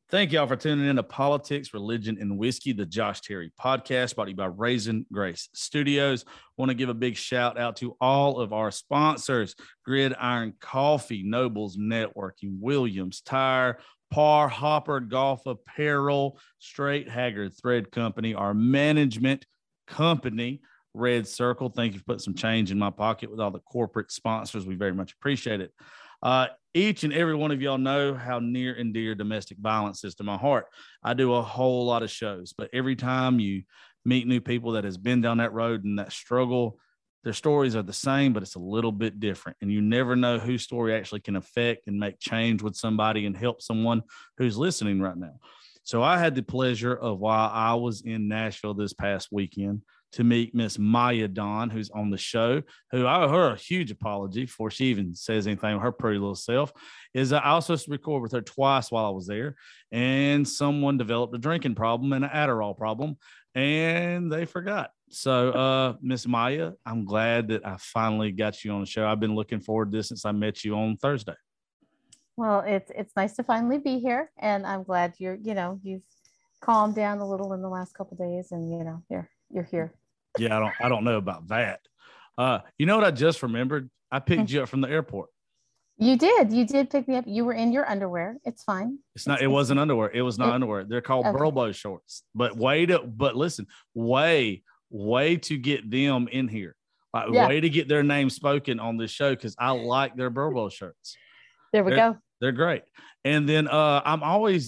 Thank y'all for tuning in to Politics, Religion, and Whiskey, the Josh Terry podcast, brought to you by Raisin Grace Studios. Want to give a big shout out to all of our sponsors: Gridiron Coffee, Nobles Networking, Williams Tire, Par Hopper Golf Apparel, Straight Haggard Thread Company, our management company, Red Circle. Thank you for putting some change in my pocket with all the corporate sponsors. We very much appreciate it. Each and every one of y'all know how near and dear domestic violence is to my heart. I do a whole lot of shows, but every time you meet new people that has been down that road and that struggle, their stories are the same, but it's a little bit different. And you never know whose story actually can affect and make change with somebody and help someone who's listening right now. So I had the pleasure of, while I was in Nashville this past weekend, to meet Miss Maya Don, who's on the show, who I owe her a huge apology before she even says anything, her pretty little self, is I was supposed to record with her twice while I was there, and someone developed a drinking problem and an Adderall problem, and they forgot. So, Miss Maya, I'm glad that I finally got you on the show. I've been looking forward to this since I met you on Thursday. Well, it's nice to finally be here, and I'm glad you've calmed down a little in the last couple of days, and you're here. Yeah, I don't know about that. You know what I just remembered? I picked you up from the airport. You did pick me up. You were in your underwear. It's fine. It wasn't underwear. It was not underwear. They're called Burlbo shorts. But listen, way to get them in here. Way to get their name spoken on this show, because I like their Burlbo shirts. There we go. They're great. And then I'm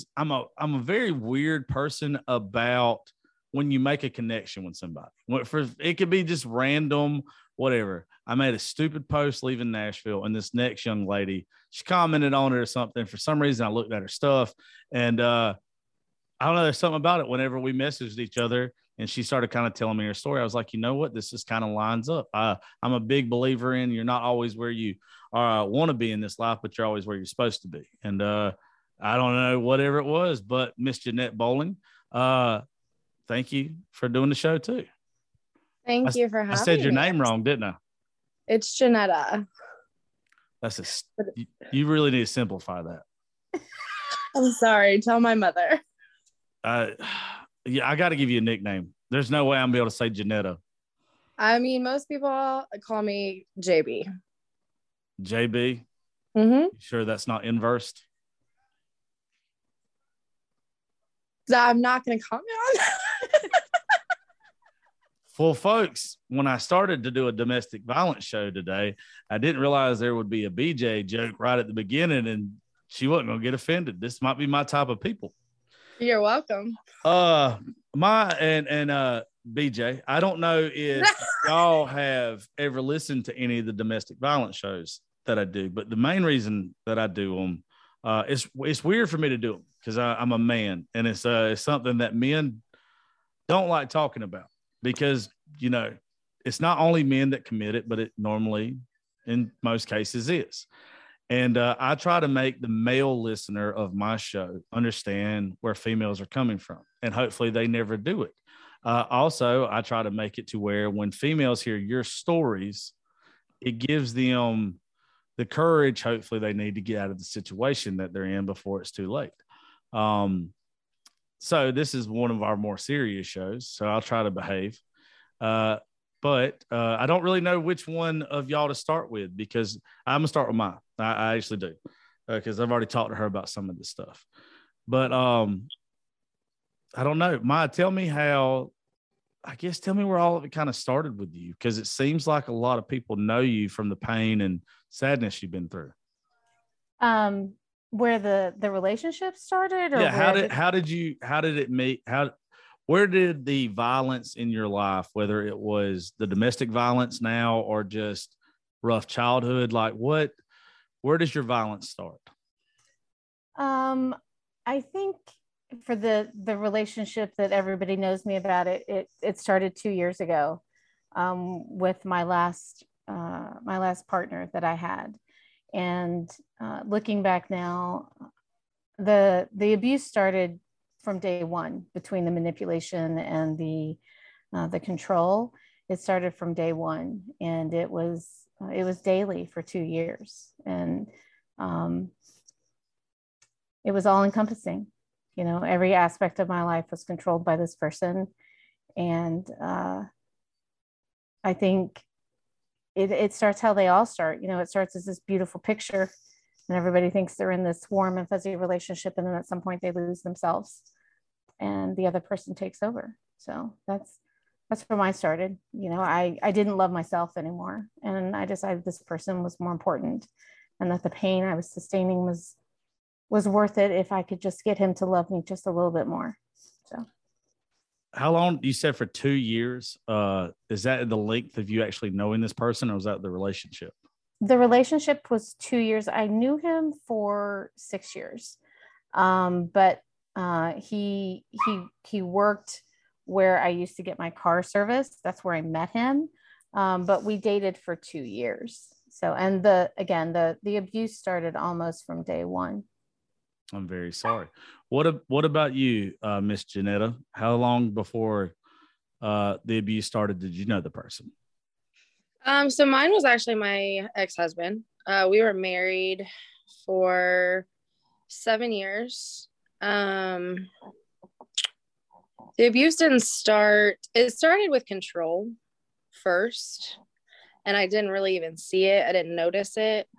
a very weird person about when you make a connection with somebody. It could be just random, whatever. I made a stupid post leaving Nashville, and this next young lady, she commented on it or something. For some reason, I looked at her stuff, and I don't know, there's something about it. Whenever we messaged each other and she started kind of telling me her story, I was like, you know what? This just kind of lines up. I'm a big believer in you're not always where you want to be in this life, but you're always where you're supposed to be. And I don't know, whatever it was, but Miss Jeanette Bowling, thank you for doing the show too. Thank you for having me. I said your name wrong, didn't I? It's Janetta. You really need to simplify that. I'm sorry. Tell my mother. Yeah, I got to give you a nickname. There's no way I'm gonna be able to say Janetta. I mean, most people call me JB. JB? Mm-hmm. You sure that's not inversed? I'm not going to comment on that. Well, folks, when I started to do a domestic violence show today, I didn't realize there would be a BJ joke right at the beginning, and she wasn't going to get offended. This might be my type of people. You're welcome. BJ, I don't know if y'all have ever listened to any of the domestic violence shows that I do, but the main reason that I do them, it's weird for me to do them because I'm a man, and it's something that men don't like talking about, because it's not only men that commit it, but it normally in most cases is. And I try to make the male listener of my show understand where females are coming from, and hopefully they never do it. Also, I try to make it to where when females hear your stories, it gives them the courage, hopefully, they need to get out of the situation that they're in before it's too late. So this is one of our more serious shows, so I'll try to behave. But I don't really know which one of y'all to start with, because I'm going to start with mine. I actually do, because I've already talked to her about some of this stuff. But I don't know. Maya, tell me where all of it kind of started with you, because it seems like a lot of people know you from the pain and sadness you've been through. Where the relationship started, or where did the violence in your life, whether it was the domestic violence now or just rough childhood, where does your violence start? I think for the relationship that everybody knows me about, it started 2 years ago, with my last partner that I had. And looking back now, the abuse started from day one, between the manipulation and the control. It started from day one, and it was daily for 2 years, and it was all encompassing. You know, every aspect of my life was controlled by this person. And I think it starts how they all start. You know, it starts as this beautiful picture, and everybody thinks they're in this warm and fuzzy relationship. And then at some point they lose themselves and the other person takes over. So that's where mine started. You know, I didn't love myself anymore. And I decided this person was more important, and that the pain I was sustaining was worth it if I could just get him to love me just a little bit more. So how long you said for 2 years? Is that the length of you actually knowing this person, or was that the relationship? The relationship was 2 years. I knew him for 6 years. But he worked where I used to get my car serviced. That's where I met him. But we dated for 2 years. So, and the abuse started almost from day one. I'm very sorry. What about you, Miss Janetta? How long before the abuse started did you know the person? So mine was actually my ex-husband. We were married for 7 years. The abuse didn't start. It started with control first, and I didn't really even see it. I didn't notice it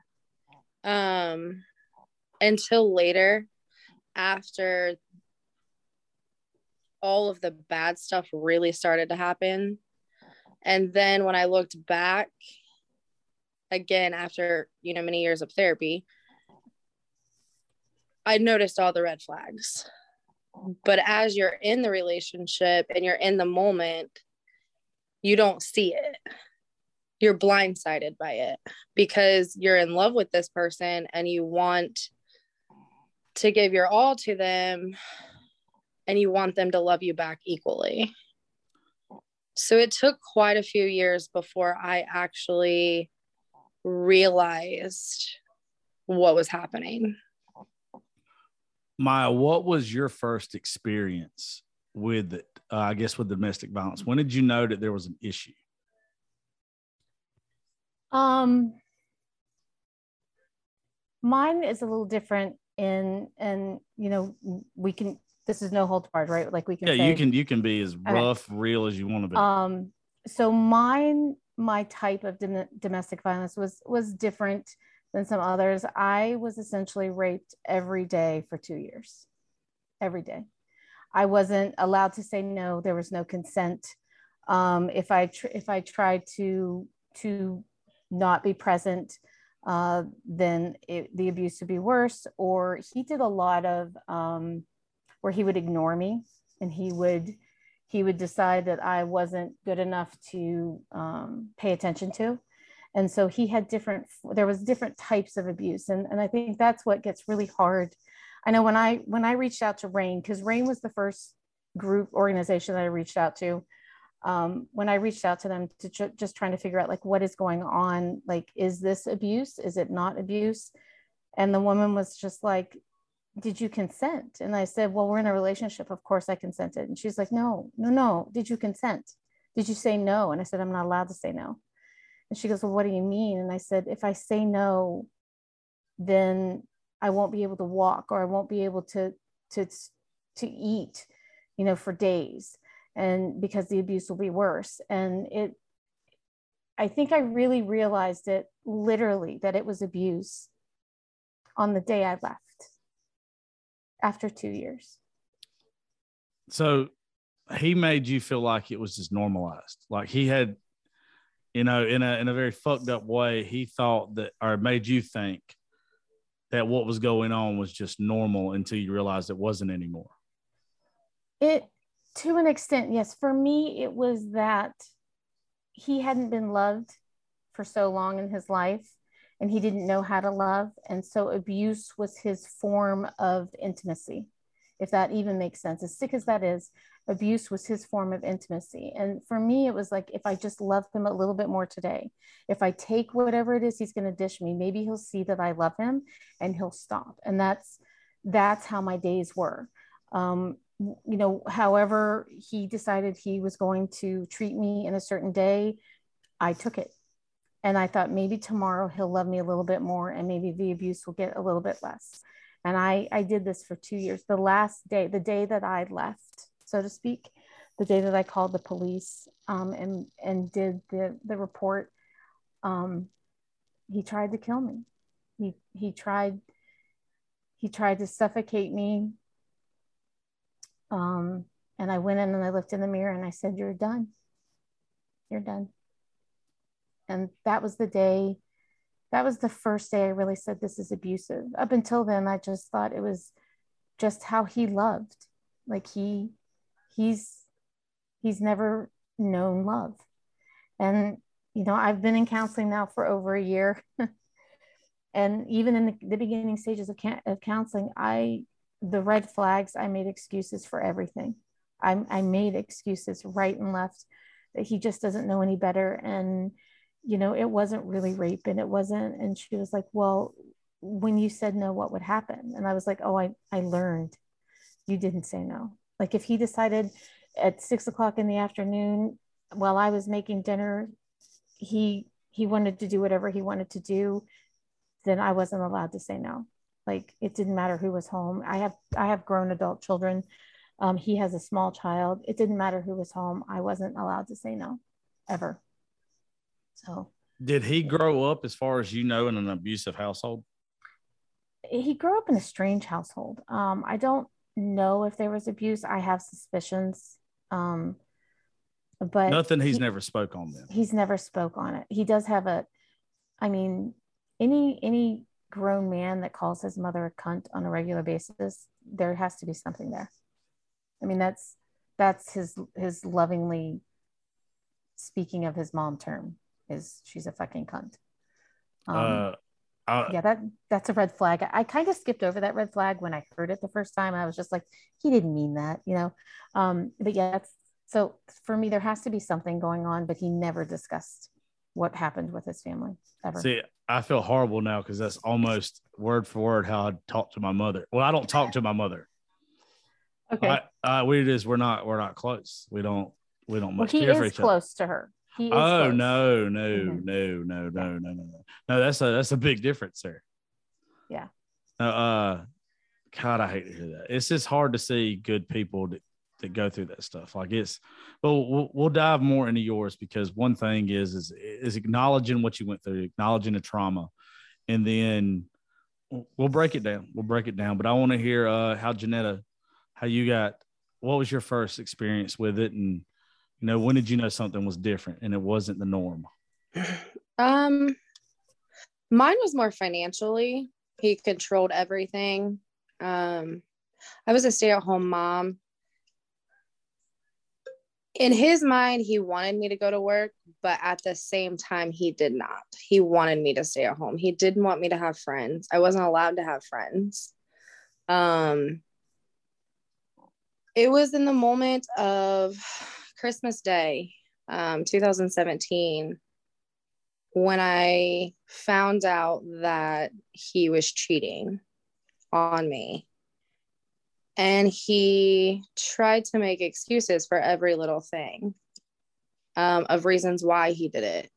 until later, after all of the bad stuff really started to happen. And then when I looked back again, after, many years of therapy, I noticed all the red flags. But as you're in the relationship and you're in the moment, you don't see it. You're blindsided by it because you're in love with this person and you want to give your all to them and you want them to love you back equally. So it took quite a few years before I actually realized what was happening. Maya, what was your first experience with it? I guess with domestic violence. When did you know that there was an issue? Mine is a little different and we can, this is no holds barred, right? Like we can say, you can be as rough, real as you want to be. So my type of domestic violence was different than some others. I was essentially raped every day for 2 years. Every day. I wasn't allowed to say no. There was no consent. If I tried to not be present, then the abuse would be worse. Or he did a lot of where he would ignore me, and he would decide that I wasn't good enough to pay attention to. And so he had there was different types of abuse. And I think that's what gets really hard. I know when I reached out to RAINN, because RAINN was the first group organization that I reached out to. When I reached out to them to just trying to figure out like, what is going on? Like, is this abuse? Is it not abuse? And the woman was just like, did you consent? And I said, well, we're in a relationship. Of course I consented. And she's like, no. Did you consent? Did you say no? And I said, I'm not allowed to say no. And she goes, well, what do you mean? And I said, if I say no, then I won't be able to walk, or I won't be able to eat, for days. And because the abuse will be worse. And I think I really realized it literally that it was abuse on the day I left after 2 years. So he made you feel like it was just normalized. Like he had, in a very fucked up way, he thought that, or made you think that what was going on was just normal until you realized it wasn't anymore. To an extent, yes. For me, it was that he hadn't been loved for so long in his life, and he didn't know how to love. And so abuse was his form of intimacy, if that even makes sense. As sick as that is, abuse was his form of intimacy. And for me, it was like, if I just love him a little bit more today, if I take whatever it is he's going to dish me, maybe he'll see that I love him and he'll stop. And that's how my days were. However he decided he was going to treat me in a certain day, I took it. And I thought maybe tomorrow he'll love me a little bit more, and maybe the abuse will get a little bit less. And I did this for 2 years. The last day, the day that I left, so to speak, the day that I called the police and did the report, he tried to kill me. He tried to suffocate me. And I went in and I looked in the mirror and I said, "You're done. You're done." And that was the first day I really said, this is abusive. Up until then, I just thought it was just how he loved. Like he's never known love. And, I've been in counseling now for over a year. And even in the beginning stages of counseling, the red flags, I made excuses for everything. I made excuses right and left, that he just doesn't know any better. And, it wasn't really rape, and it wasn't. And she was like, "Well, when you said no, what would happen?" And I was like, "Oh, I learned. You didn't say no." Like if he decided at 6 o'clock in the afternoon while I was making dinner, he wanted to do whatever he wanted to do, then I wasn't allowed to say no. Like it didn't matter who was home. I have grown adult children. He has a small child. It didn't matter who was home. I wasn't allowed to say no, ever. So, did he grow up, as far as in an abusive household? He grew up in a strange household. I don't know if there was abuse. I have suspicions. But nothing he's never spoke on them. He's never spoke on it. He does have any grown man that calls his mother a cunt on a regular basis, there has to be something there. I mean, that's his lovingly speaking of his mom term, is she's a fucking cunt. That's a red flag. I kind of skipped over that red flag when I heard it the first time. I was just like, he didn't mean that, but yeah, so for me, there has to be something going on, but he never discussed what happened with his family ever. See, I feel horrible now because that's almost word for word how I talk to my mother. Well, I don't talk to my mother. Okay. We're not close. We don't much care for each other. He is close to her. He is close. No. Mm-hmm. No, that's a big difference there. Yeah. God, I hate to hear that. It's just hard to see good people that go through that stuff. Like we'll dive more into yours, because one thing is acknowledging what you went through, acknowledging the trauma, and then we'll break it down. But I want to hear how Janetta, what was your first experience with it? And, when did you know something was different and it wasn't the norm? Mine was more financially. He controlled everything. I was a stay-at-home mom. In his mind, he wanted me to go to work, but at the same time, he did not. He wanted me to stay at home. He didn't want me to have friends. I wasn't allowed to have friends. It was in the moment of Christmas Day, 2017, when I found out that he was cheating on me. And he tried to make excuses for every little thing, of reasons why he did it.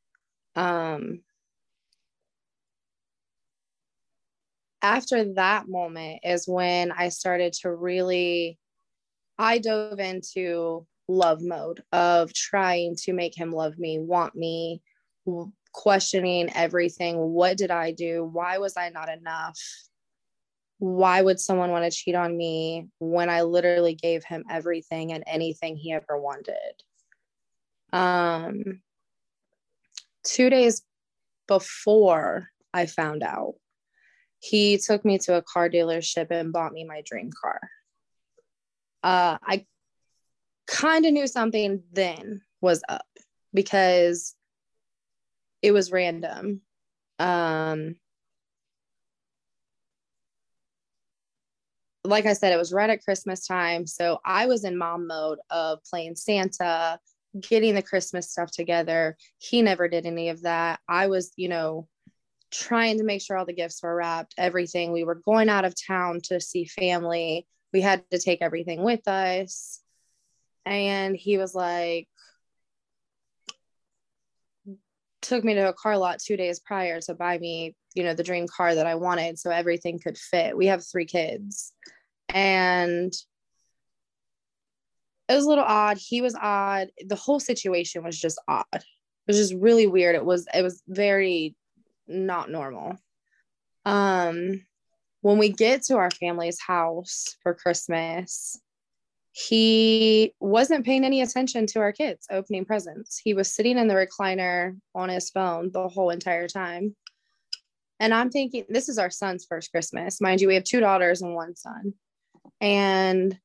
After that moment is when I started to I dove into love mode of trying to make him love me, want me, questioning everything. What did I do? Why was I not enough? Why would someone want to cheat on me when I literally gave him everything and anything he ever wanted? 2 days before I found out, he took me to a car dealership and bought me my dream car. I kind of knew something then was up because it was random. Like I said, it was right at Christmas time. So I was in mom mode of playing Santa, getting the Christmas stuff together. He never did any of that. I was, trying to make sure all the gifts were wrapped, everything. We were going out of town to see family. We had to take everything with us. And he was like, took me to a car lot 2 days prior to buy me the dream car that I wanted. So everything could fit. We have 3 kids, and it was a little odd. He was odd. The whole situation was just odd. It was just really weird. It was very not normal. When we get to our family's house for Christmas, he wasn't paying any attention to our kids opening presents. He was sitting in the recliner on his phone the whole entire time. And I'm thinking, this is our son's first Christmas. Mind you, we have 2 daughters and 1 son. And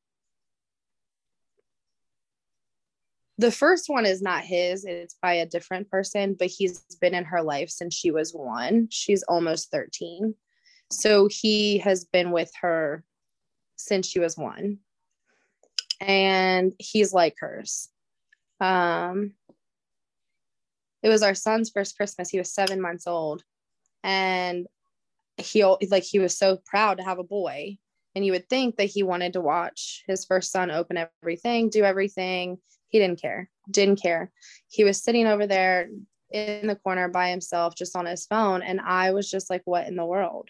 the first one is not his, it's by a different person, but he's been in her life since she was 1. She's almost 13. So he has been with her since she was 1. And he's like hers. It was our son's first Christmas. He was 7 months old, and he was so proud to have a boy. And you would think that he wanted to watch his first son open everything, do everything. He didn't care. He was sitting over there in the corner by himself, just on his phone. And I was just like, what in the world?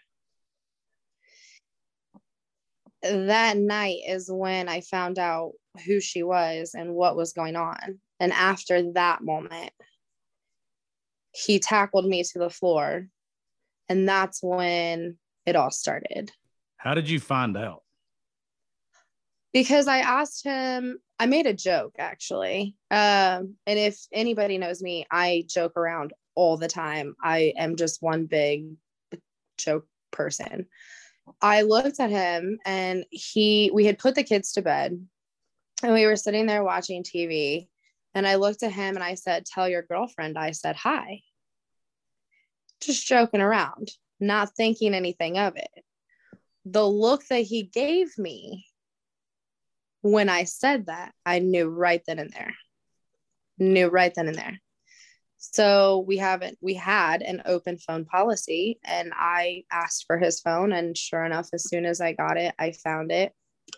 That night is when I found out who she was and what was going on. And after that moment, he tackled me to the floor. And that's when it all started. How did you find out? Because I asked him, I made a joke actually. And if anybody knows me, I joke around all the time. I am just one big joke person. I looked at him, and we had put the kids to bed, and we were sitting there watching TV, and I looked at him and I said, tell your girlfriend I said hi. Just joking around, not thinking anything of it. The look that he gave me when I said that, I knew right then and there. So we had an open phone policy, and I asked for his phone, and sure enough, as soon as I got it, I found it.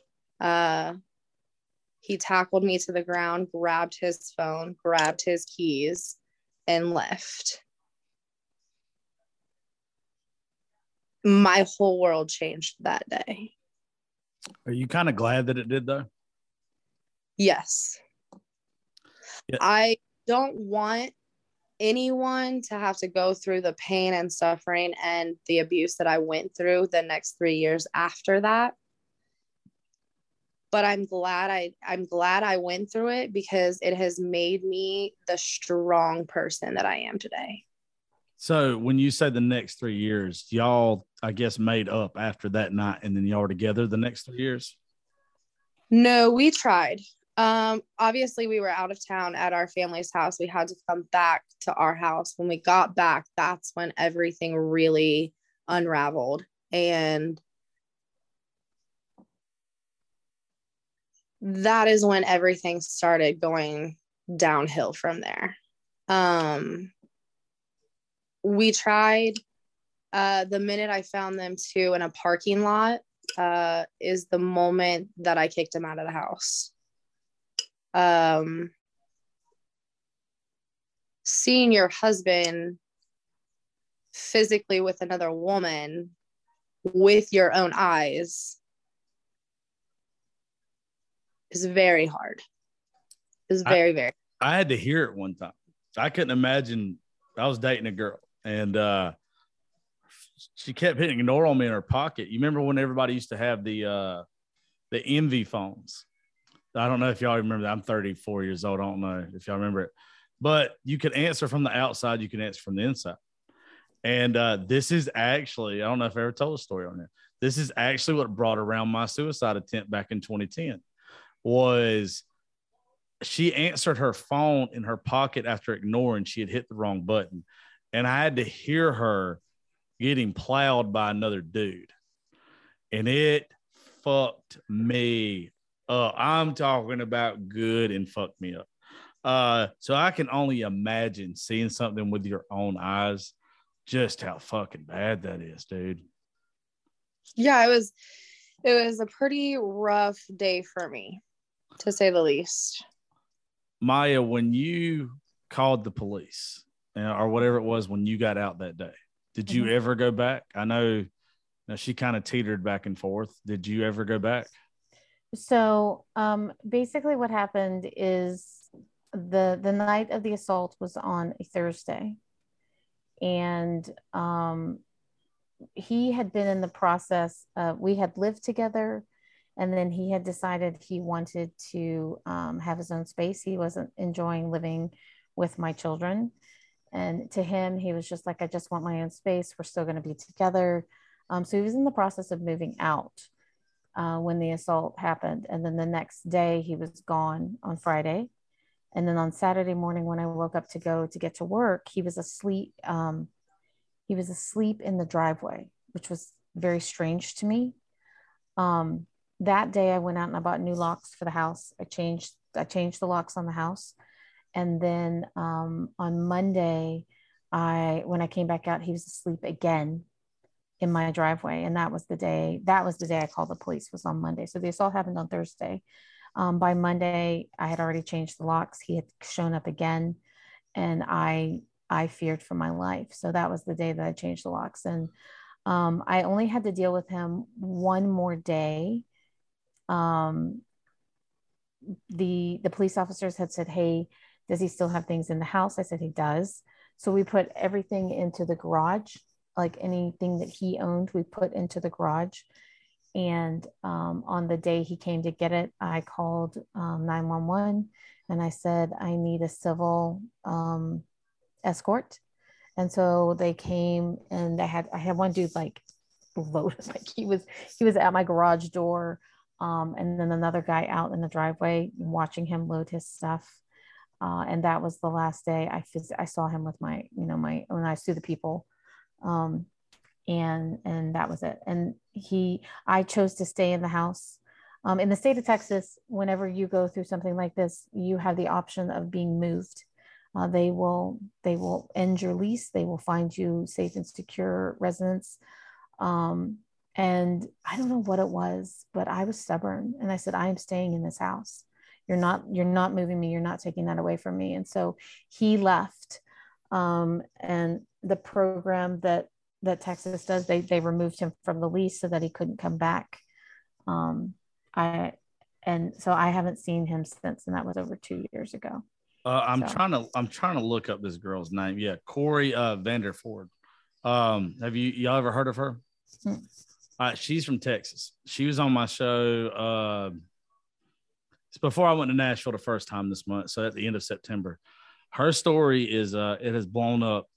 He tackled me to the ground, grabbed his phone, grabbed his keys, and left. My whole world changed that day. Are you kind of glad that it did, though? Yes. Yeah. I don't want anyone to have to go through the pain and suffering and the abuse that I went through the next 3 years after that. But I'm glad I went through it, because it has made me the strong person that I am today. So when you say the next 3 years, y'all, I guess, made up after that night, and then y'all were together the next 3 years? No, we tried. Obviously we were out of town at our family's house. We had to come back to our house. When we got back, that's when everything really unraveled. And that is when everything started going downhill from there. We tried, the minute I found them too in a parking lot, is the moment that I kicked him out of the house. Seeing your husband physically with another woman with your own eyes is very hard. It's very, very. I had to hear it one time. I couldn't imagine. I was dating a girl, and she kept hitting ignore on me in her pocket. You remember when everybody used to have the Envy phones? I don't know if y'all remember that. I'm 34 years old. I don't know if y'all remember it, but you could answer from the outside. You can answer from the inside. And this is actually, I don't know if I ever told a story on there. This is actually what brought around my suicide attempt back in 2010. Was she answered her phone in her pocket after ignoring she had hit the wrong button. And I had to hear her getting plowed by another dude. And it fucked me up. I'm talking about good and fucked me up. So I can only imagine seeing something with your own eyes, just how fucking bad that is, dude. Yeah, it was a pretty rough day for me, to say the least. Maya, when you called the police or whatever it was when you got out that day, Did you ever go back? I know she kind of teetered back and forth. Did you ever go back? So basically what happened is the night of the assault was on a Thursday. And he had been in the process of, we had lived together, and then he had decided he wanted to have his own space. He wasn't enjoying living with my children. And to him, he was just like, I just want my own space. We're still going to be together. So he was in the process of moving out when the assault happened. And then the next day he was gone on Friday. And then on Saturday morning, when I woke up to go to get to work, he was asleep. He was asleep in the driveway, which was very strange to me. That day I went out and I bought new locks for the house. I changed the locks on the house. And then on Monday, when I came back out, he was asleep again in my driveway. And that was the day I called the police, was on Monday. So the assault happened on Thursday. By Monday, I had already changed the locks. He had shown up again, and I feared for my life. So that was the day that I changed the locks. And I only had to deal with him one more day. The police officers had said, hey, does he still have things in the house? I said, he does. So we put everything into the garage, like anything that he owned, we put into the garage. And on the day he came to get it, I called 911 and I said, I need a civil escort. And so they came, and I had one dude like loaded, like he was at my garage door. And then another guy out in the driveway watching him load his stuff. And that was the last day I saw him with my own eyes through the people. And that was it. And I chose to stay in the house. In the state of Texas, whenever you go through something like this, you have the option of being moved. They will end your lease. They will find you safe and secure residence. And I don't know what it was, but I was stubborn. And I said, I am staying in this house. You're not moving me. You're not taking that away from me. And so he left. And the program that Texas does, they removed him from the lease so that he couldn't come back. So I haven't seen him since, and that was over 2 years ago. I'm trying to look up this girl's name. Yeah, Corey Vanderford. Have y'all ever heard of her? She's from Texas. She was on my show. It's before I went to Nashville the first time this month, so at the end of September. Her story is it has blown up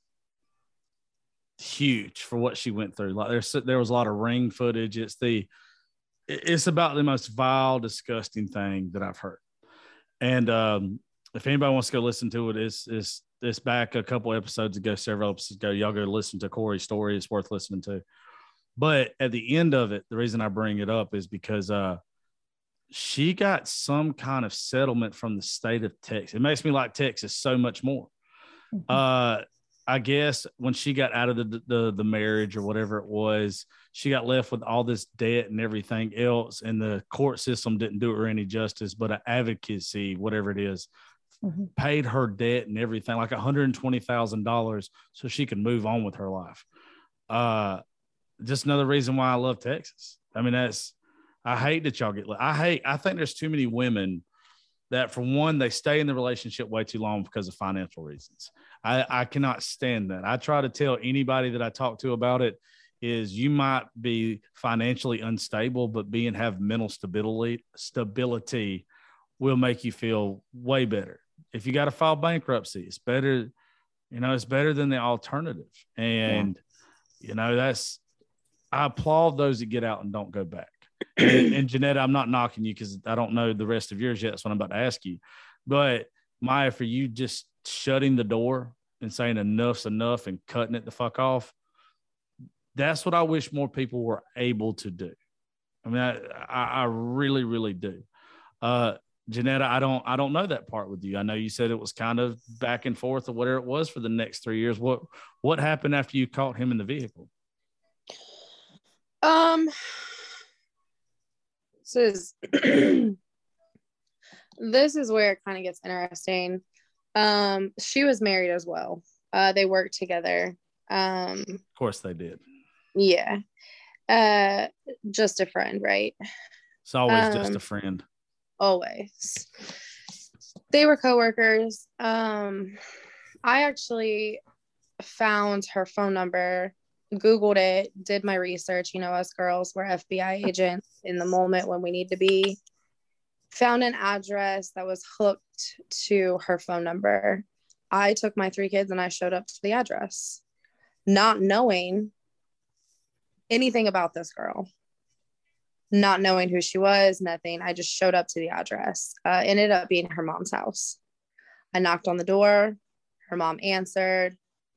huge for what she went through. Like there was a lot of ring footage. It's about the most vile, disgusting thing that I've heard. And if anybody wants to go listen to it, it's back a couple episodes ago, several episodes ago. Y'all go listen to Corey's story. It's worth listening to. But at the end of it, the reason I bring it up is because she got some kind of settlement from the state of Texas. It makes me like Texas so much more. Mm-hmm. I guess when she got out of the marriage or whatever it was, she got left with all this debt and everything else, and the court system didn't do her any justice, but an advocacy, whatever it is, mm-hmm. paid her debt and everything, like $120,000, so she could move on with her life. Just another reason why I love Texas. I mean, I hate that y'all I think there's too many women that, for one, they stay in the relationship way too long because of financial reasons. I cannot stand that. I try to tell anybody that I talk to about it is you might be financially unstable, but have mental stability will make you feel way better. If you got to file bankruptcy, it's better, it's better than the alternative. And, I applaud those that get out and don't go back. And Janetta, I'm not knocking you because I don't know the rest of yours yet. That's what I'm about to ask you. But Maya, for you just shutting the door and saying enough's enough and cutting it the fuck off, that's what I wish more people were able to do. I mean, I really, really do. Janetta, I don't know that part with you. I know you said it was kind of back and forth or whatever it was for the next 3 years. What happened after you caught him in the vehicle? This is where it kind of gets interesting. She was married as well. They worked together. Of course they did. Yeah. Just a friend, right? It's always just a friend. Always. They were coworkers. I actually found her phone number, Googled it, did my research. You know, us girls, we're FBI agents in the moment when we need to be. Found an address that was hooked to her phone number. I took my 3 kids and I showed up to the address, not knowing anything about this girl, not knowing who she was, nothing. I just showed up to the address. Ended up being her mom's house. I knocked on the door. Her mom answered,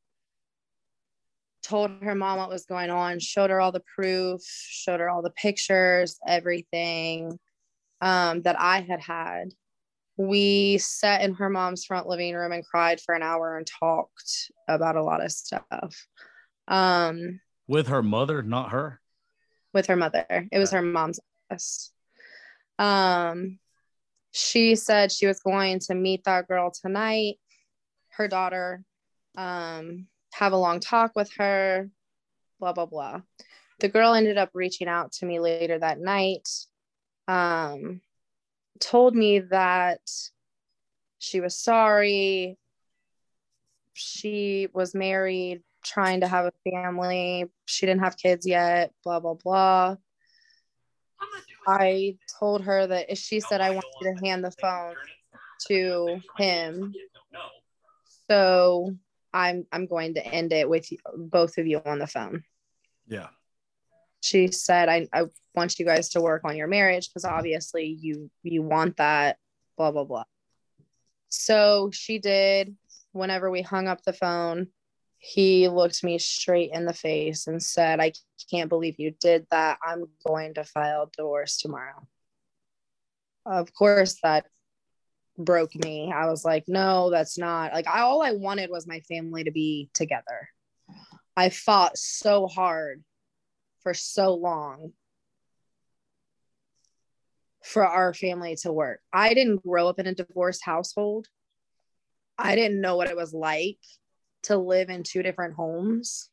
told her mom what was going on, showed her all the proof, showed her all the pictures, everything that I had. We sat in her mom's front living room and cried for an hour and talked about a lot of stuff. With her mother, not her? With her mother. It was her mom's office. She said she was going to meet that girl tonight, her daughter, have a long talk with her, blah, blah, blah. The girl ended up reaching out to me later that night, told me that she was sorry. She was married, trying to have a family. She didn't have kids yet, blah, blah, blah. I told her that she said, I want you to hand the phone to him. So I'm going to end it with both of you on the phone. Yeah. She said, I want you guys to work on your marriage because obviously you want that, blah, blah, blah. So she did. Whenever we hung up the phone, he looked me straight in the face and said, I can't believe you did that. I'm going to file divorce tomorrow. Of course, that broke me. I was like, no, that's not. Like, all I wanted was my family to be together. I fought so hard for so long for our family to work. I didn't grow up in a divorced household. I didn't know what it was like to live in 2 different homes.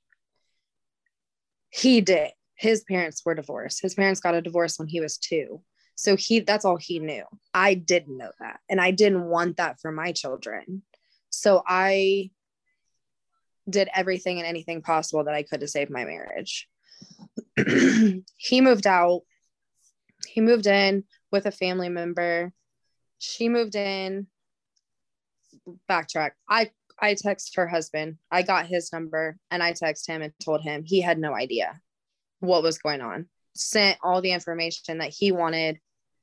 He did. His parents were divorced. His parents got a divorce when he was 2. So that's all he knew. I didn't know that. And I didn't want that for my children. So I did everything and anything possible that I could to save my marriage. He moved out. He moved in with a family member. She moved in. Backtrack. I text her husband. I got his number and I texted him and told him. He had no idea what was going on. Sent all the information that he wanted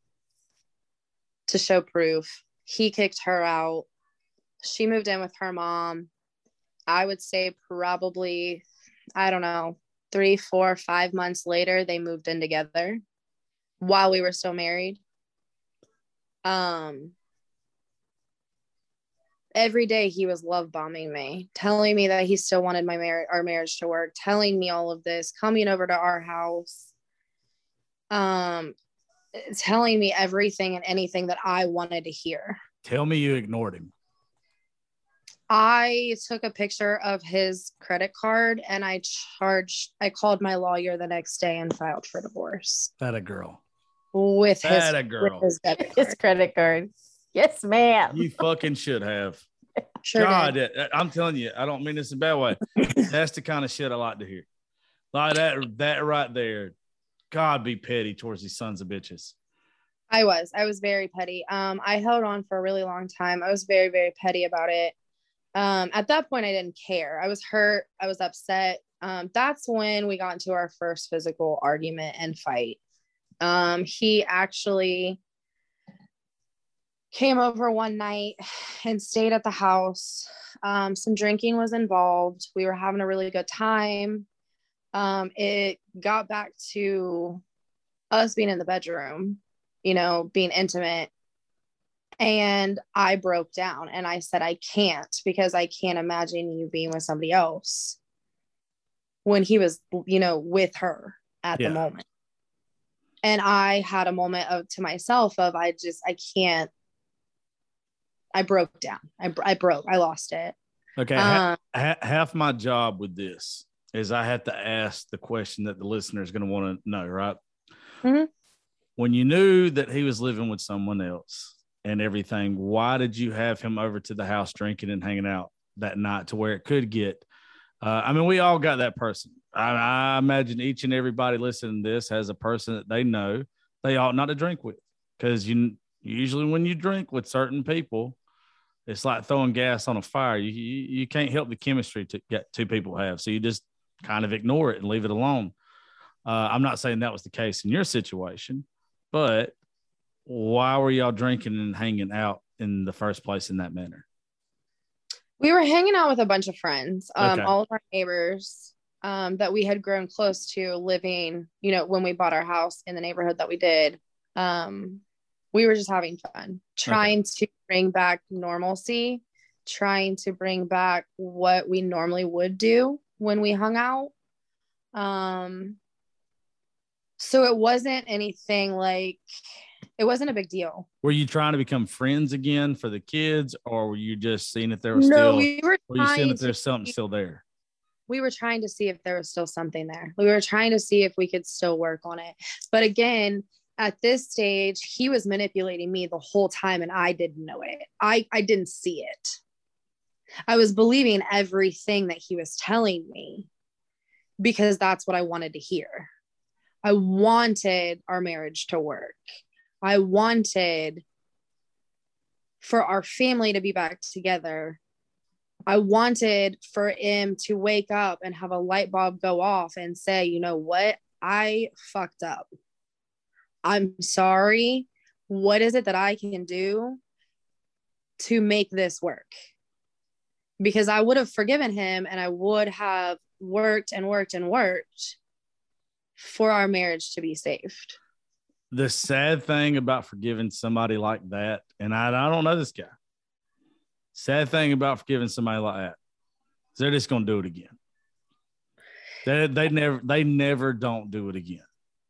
to show proof. He kicked her out. She moved in with her mom. I would say probably, I don't know, 3, 4, 5 months later, they moved in together while we were still married. Every day he was love bombing me, telling me that he still wanted our marriage to work, telling me all of this, coming over to our house, telling me everything and anything that I wanted to hear. Tell me you ignored him. I took a picture of his credit card and I called my lawyer the next day and filed for divorce. That a girl. With his debit card. His credit card. Yes, ma'am. You fucking should have. Sure God, did. I'm telling you, I don't mean this in a bad way. That's the kind of shit I like to hear. Like that right there. God, be petty towards these sons of bitches. I was very petty. I held on for a really long time. I was very, very petty about it. At that point, I didn't care. I was hurt. I was upset. That's when we got into our first physical argument and fight. He actually came over one night and stayed at the house. Some drinking was involved. We were having a really good time. It got back to us being in the bedroom, being intimate. And I broke down and I said, I can't, because I can't imagine you being with somebody else when he was, with her at the moment. And I had a moment to myself of, I can't. I broke down. I lost it. Okay. Half my job with this is I have to ask the question that the listener is going to want to know, right? Mhm. When you knew that he was living with someone else and everything, why did you have him over to the house drinking and hanging out that night to where it could get? I mean, we all got that person. I imagine each and everybody listening to this has a person that they know they ought not to drink with, because usually when you drink with certain people, it's like throwing gas on a fire. You can't help the chemistry to get two people have, so you just kind of ignore it and leave it alone. I'm not saying that was the case in your situation, but why were y'all drinking and hanging out in the first place in that manner? We were hanging out with a bunch of friends, Okay. all of our neighbors that we had grown close to living, when we bought our house in the neighborhood that we did. We were just having fun, trying to bring back normalcy, trying to bring back what we normally would do when we hung out. So it wasn't anything like, it wasn't a big deal. Were you trying to become friends again for the kids, or were you just seeing if there was we were you seeing if trying there's something still there? We were trying to see if there was still something there. We were trying to see if we could still work on it. But again, at this stage, he was manipulating me the whole time and I didn't know it. I didn't see it. I was believing everything that he was telling me because that's what I wanted to hear. I wanted our marriage to work. I wanted for our family to be back together. I wanted for him to wake up and have a light bulb go off and say, you know what? I fucked up. I'm sorry. What is it that I can do to make this work? Because I would have forgiven him and I would have worked and worked and worked for our marriage to be saved. The sad thing about forgiving somebody like that, and I don't know this guy. Sad thing about forgiving somebody like that is they're just going to do it again. They never don't do it again.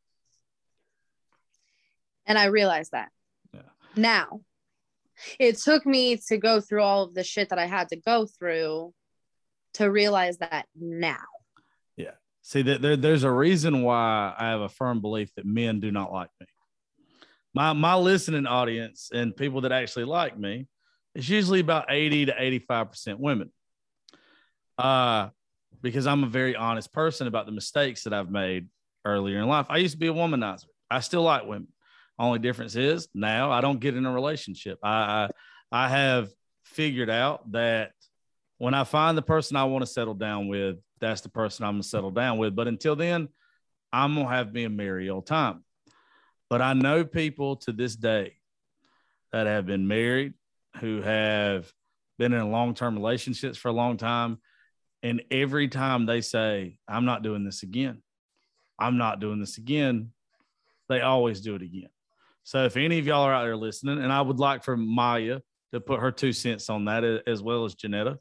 And I realized that. Yeah. Now, it took me to go through all of the shit that I had to go through to realize that now. Yeah. See, there's a reason why I have a firm belief that men do not like me. My listening audience and people that actually like me, it's usually about 80 to 85% women. Because I'm a very honest person about the mistakes that I've made earlier in life. I used to be a womanizer. I still like women. Only difference is now I don't get in a relationship. I have figured out that when I find the person I want to settle down with, that's the person I'm going to settle down with. But until then, I'm going to have me a merry old time. But I know people to this day that have been married, who have been in long-term relationships for a long time. And every time they say, I'm not doing this again, I'm not doing this again, they always do it again. So if any of y'all are out there listening, and I would like for Maya to put her 2 cents on that, as well as Janetta,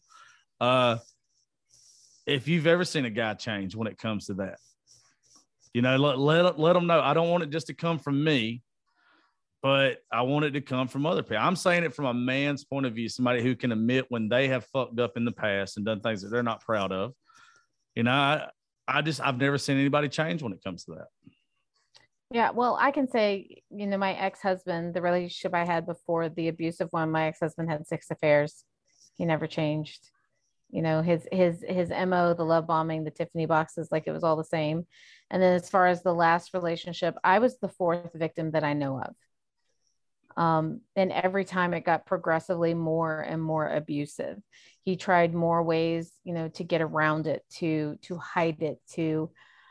if you've ever seen a guy change when it comes to that, let them know. I don't want it just to come from me, but I want it to come from other people. I'm saying it from a man's point of view, somebody who can admit when they have fucked up in the past and done things that they're not proud of. I've never seen anybody change when it comes to that. Yeah, well, I can say, my ex-husband, the relationship I had before the abusive one, my ex-husband had 6 affairs. He never changed. His MO, the love bombing, the Tiffany boxes, like it was all the same. And then as far as the last relationship, I was the 4th victim that I know of. And every time it got progressively more and more abusive. He tried more ways, to get around it, to hide it, to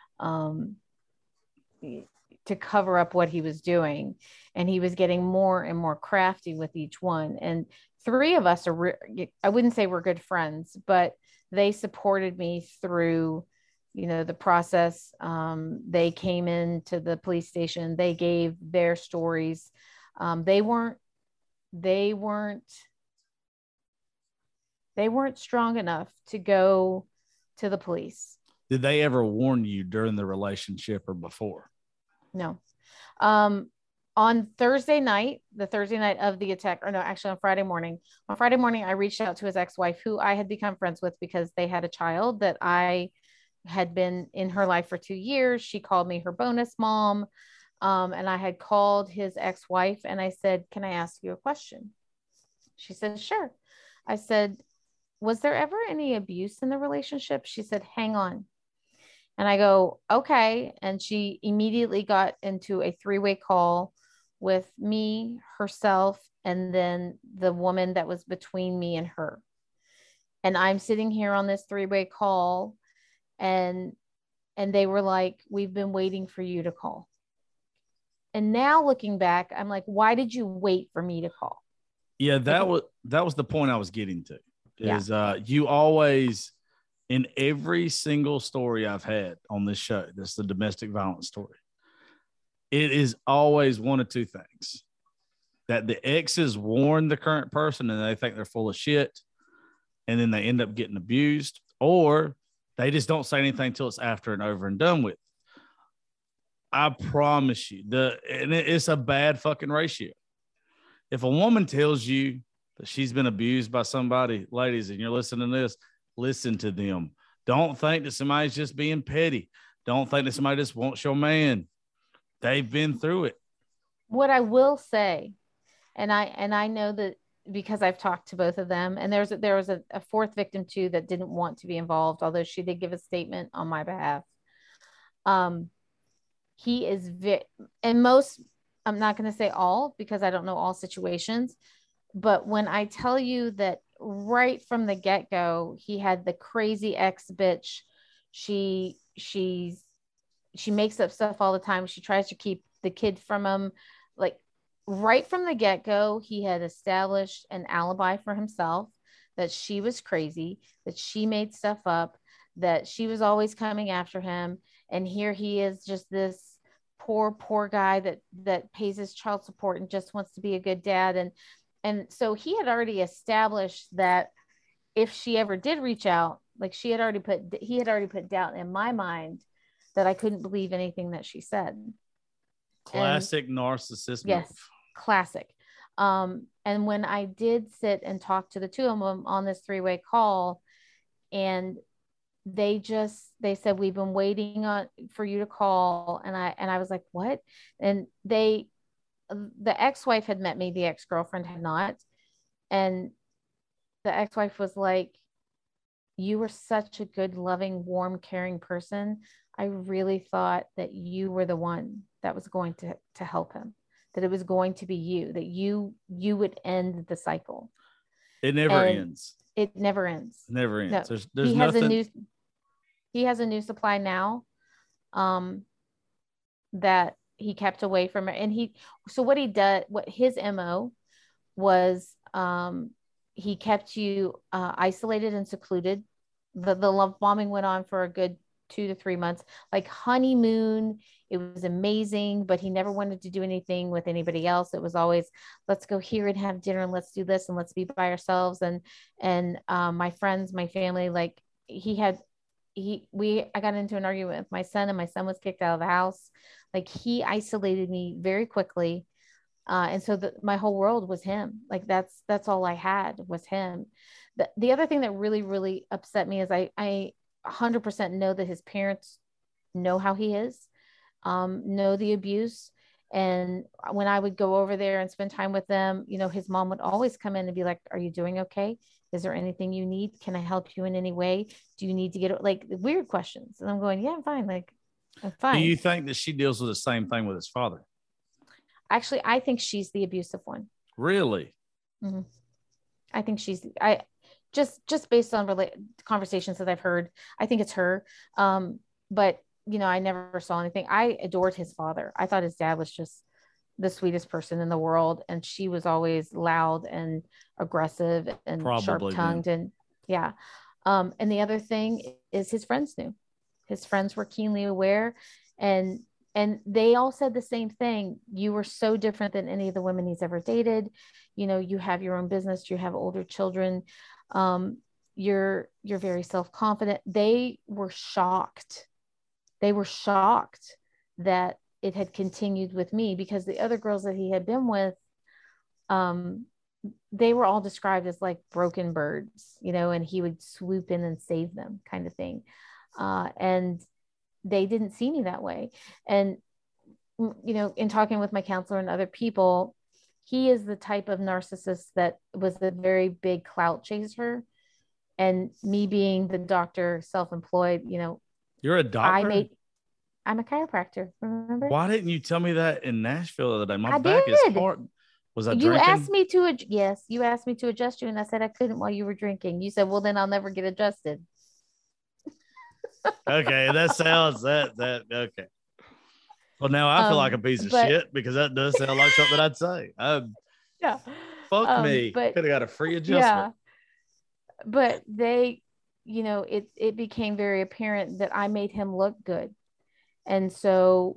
cover up what he was doing. And he was getting more and more crafty with each one. And 3 of us I wouldn't say we're good friends, but they supported me through, the process. They came into the police station. They gave their stories. They weren't strong enough to go to the police. Did they ever warn you during the relationship or before? No. on Thursday night, the Thursday night of the attack, or no, actually on Friday morning. On Friday morning, I reached out to his ex-wife, who I had become friends with because they had a child that I had been in her life for 2 years. She called me her bonus mom. And I had called his ex-wife and I said, "Can I ask you a question?" She said, "Sure." I said, "Was there ever any abuse in the relationship?" She said, "Hang on." And I go, "Okay." And she immediately got into a 3-way call with me, herself, and then the woman that was between me and her. And I'm sitting here on this 3-way call, and they were like, "We've been waiting for you to call." And now looking back, I'm like, why did you wait for me to call? Yeah, that was the point I was getting to. Is Yeah. You always, in every single story I've had on this show, that's the domestic violence story, it is always one of two things: that the exes warn the current person and they think they're full of shit, and then they end up getting abused, or they just don't say anything until it's after and over and done with. I promise you, it's a bad fucking ratio. If a woman tells you that she's been abused by somebody, ladies, and you're listening to this, listen to them. Don't think that somebody's just being petty. Don't think that somebody just wants your man. They've been through it. What I will say, and I know that because I've talked to both of them, and there was a fourth victim too that didn't want to be involved, although she did give a statement on my behalf. He is and most, I'm not going to say all because I don't know all situations, but when I tell you that right from the get-go, he had the crazy ex bitch. She makes up stuff all the time. She tries to keep the kid from him. Like right from the get-go, he had established an alibi for himself that she was crazy, that she made stuff up, that she was always coming after him. And here he is, just this poor guy that pays his child support and just wants to be a good dad. And so he had already established that if she ever did reach out, like he had already put doubt in my mind that I couldn't believe anything that she said. Classic narcissist. Yes, classic. And when I did sit and talk to the two of them on this 3-way call, and they said, "We've been waiting for you to call." And I was like, "What?" And the ex-wife had met me, the ex-girlfriend had not. And the ex-wife was like, "You were such a good, loving, warm, caring person. I really thought that you were the one that was going to help him, that it was going to be you, that you would end the cycle." It never ends. It never ends. It never ends. No. There's nothing. He has a new supply now, that he kept away from it. And what his MO was, he kept you isolated and secluded. The love bombing went on for a good 2 to 3 months, like honeymoon. It was amazing, but he never wanted to do anything with anybody else. It was always, let's go here and have dinner and let's do this and let's be by ourselves. And my friends, my family, like I got into an argument with my son, and my son was kicked out of the house. Like he isolated me very quickly. And so my whole world was him. Like that's all I had was him. The other thing that really, really upset me is I 100% know that his parents know how he is, know the abuse. And when I would go over there and spend time with them, his mom would always come in and be like, "Are you doing okay? Is there anything you need? Can I help you in any way? Do you need to get," like weird questions? And I'm going, "Yeah, I'm fine. Like, I'm fine." Do you think that she deals with the same thing with his father? Actually, I think she's the abusive one. Really? Mm-hmm. I think just based on conversations that I've heard, I think it's her. But I never saw anything. I adored his father. I thought his dad was just the sweetest person in the world, and she was always loud and aggressive and sharp-tongued. And yeah. And the other thing is his friends knew. His friends were keenly aware, and they all said the same thing. "You were so different than any of the women he's ever dated. You have your own business. You have older children. You're very self-confident." They were shocked. They were shocked that it had continued with me, because the other girls that he had been with, they were all described as like broken birds, you know, and he would swoop in and save them, kind of thing. And they didn't see me that way. And, you know, in talking with my counselor and other people, he is the type of narcissist that was a very big clout chaser. And me being the doctor, self-employed, you know, You're a doctor? I'm a chiropractor, remember? Why didn't you tell me that in Nashville the other day? My I back did. is hard. Was I You drinking? asked me to, yes, you asked me to adjust you, and I said I couldn't while you were drinking. You said, well, then I'll never get adjusted. Okay, that sounds okay. Well, now I feel like a piece of shit, because that does sound like something I'd say. Yeah. Fuck me. Could have got a free adjustment. Yeah. But they, you know, it became very apparent that I made him look good. And so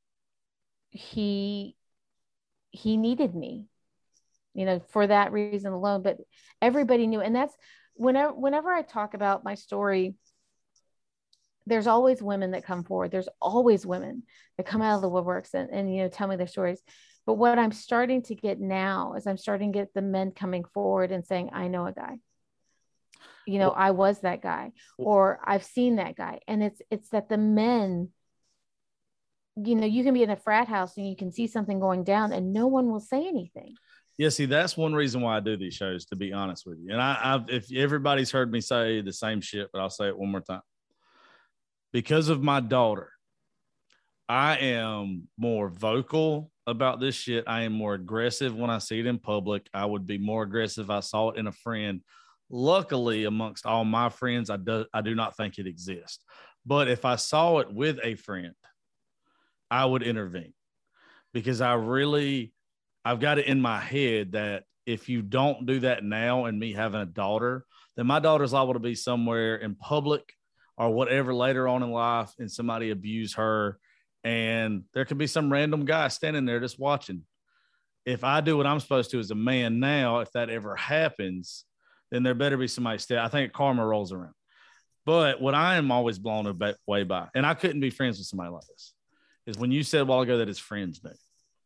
he needed me, you know, for that reason alone. But everybody knew. And that's whenever I talk about my story, there's always women that come forward. There's always women that come out of the woodworks and, you know, tell me their stories. But what I'm starting to get now is I'm starting to get the men coming forward and saying, I know a guy, you know, I was that guy, or I've seen that guy. And it's that the men, you know, you can be in a frat house and you can see something going down and no one will say anything. Yeah, see, that's one reason why I do these shows, to be honest with you. And I've if everybody's heard me say the same shit, but I'll say it one more time. Because of my daughter, I am more vocal about this shit. I am more aggressive when I see it in public. I would be more aggressive if I saw it in a friend. Luckily, amongst all my friends, I do not think it exists. But if I saw it with a friend, I would intervene, because I've got it in my head that if you don't do that now, and me having a daughter, then my daughter's liable to be somewhere in public or whatever later on in life, and somebody abuse her, and there could be some random guy standing there just watching. If I do what I'm supposed to as a man now, if that ever happens, then there better be somebody I think karma rolls around. But what I am always blown away by, and I couldn't be friends with somebody like this, is when you said a while ago that his friends knew.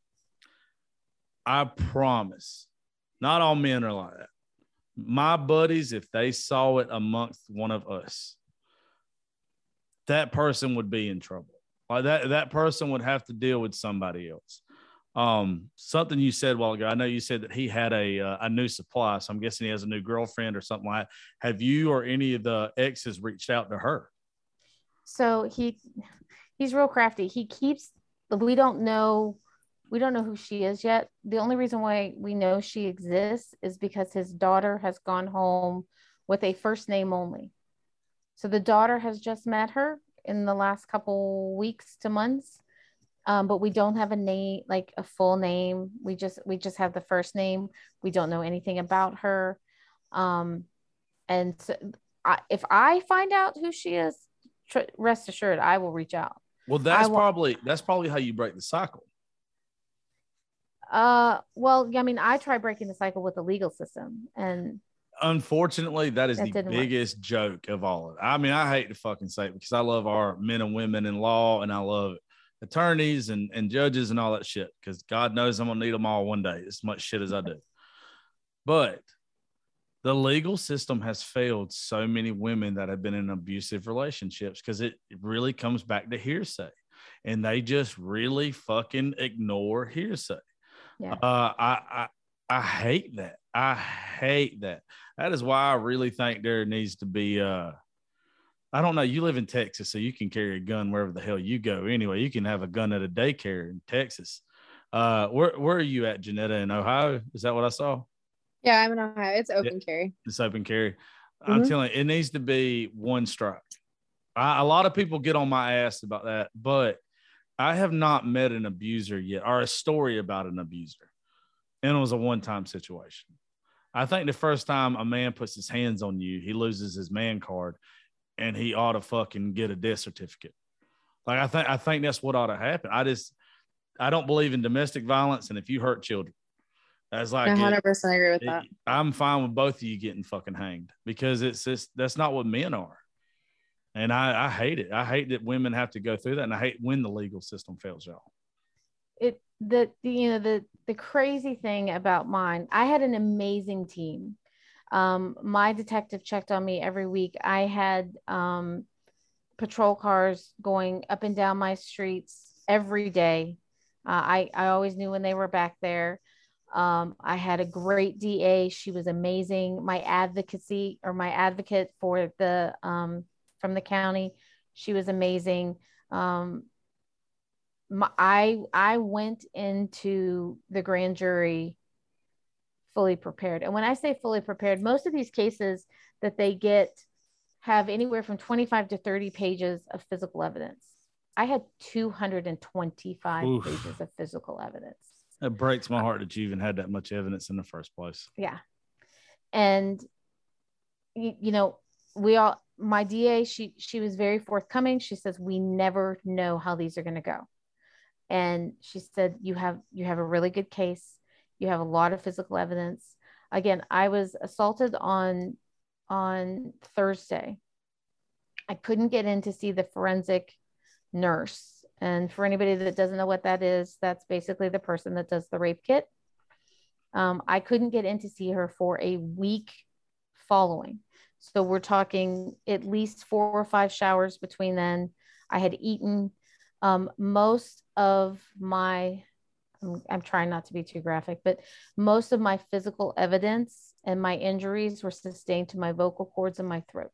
I promise, not all men are like that. My buddies, if they saw it amongst one of us, that person would be in trouble. Like that person would have to deal with somebody else. Something you said a while ago, I know you said that he had a new supply, so I'm guessing he has a new girlfriend or something like that. Have you or any of the exes reached out to her? So he's real crafty. We don't know who she is yet. The only reason why we know she exists is because his daughter has gone home with a first name only. So the daughter has just met her in the last couple weeks to months. But we don't have a name, like a full name. We just have the first name. We don't know anything about her. And so if I find out who she is, rest assured, I will reach out. Well, that's probably how you break the cycle. Well, I mean, I tried breaking the cycle with the legal system, and unfortunately, that is the biggest joke of all of it. I mean, I hate to fucking say it, because I love our men and women in law, and I love attorneys and judges and all that shit, because God knows I'm gonna need them all one day, as much shit as I do. But the legal system has failed so many women that have been in abusive relationships, because it really comes back to hearsay, and they just really fucking ignore hearsay. Yeah. I hate that. I hate that. That is why I really think there needs to be I don't know. You live in Texas, so you can carry a gun wherever the hell you go. Anyway, you can have a gun at a daycare in Texas. Where are you at, Janetta, in Ohio? Is that what I saw? Yeah, I'm in Ohio. It's open carry. It's open carry. Mm-hmm. I'm telling you, it needs to be one strike. A lot of people get on my ass about that, but I have not met an abuser yet, or a story about an abuser, and it was a one-time situation. I think the first time a man puts his hands on you, he loses his man card, and he ought to fucking get a death certificate. Like, I think that's what ought to happen. I don't believe in domestic violence, and if you hurt children, that's like 100% agree with that. I'm fine with both of you getting fucking hanged, because that's not what men are. And I hate it. I hate that women have to go through that, and I hate when the legal system fails y'all. the crazy thing about mine, I had an amazing team. My detective checked on me every week. I had patrol cars going up and down my streets every day. I always knew when they were back there. I had a great DA. She was amazing. My advocate for the from the county, she was amazing. I went into the grand jury fully prepared. And when I say fully prepared, most of these cases that they get have anywhere from 25 to 30 pages of physical evidence. I had 225 Oof. pages of physical evidence. It breaks my heart that you even had that much evidence in the first place. Yeah. And, my DA, she was very forthcoming. She says, we never know how these are going to go. And she said, you have a really good case. You have a lot of physical evidence. Again, I was assaulted on Thursday. I couldn't get in to see the forensic nurse. And for anybody that doesn't know what that is, that's basically the person that does the rape kit. I couldn't get in to see her for a week following. So we're talking at least 4 or 5 showers between then. I had eaten most of my, I'm trying not to be too graphic, but most of my physical evidence and my injuries were sustained to my vocal cords and my throat.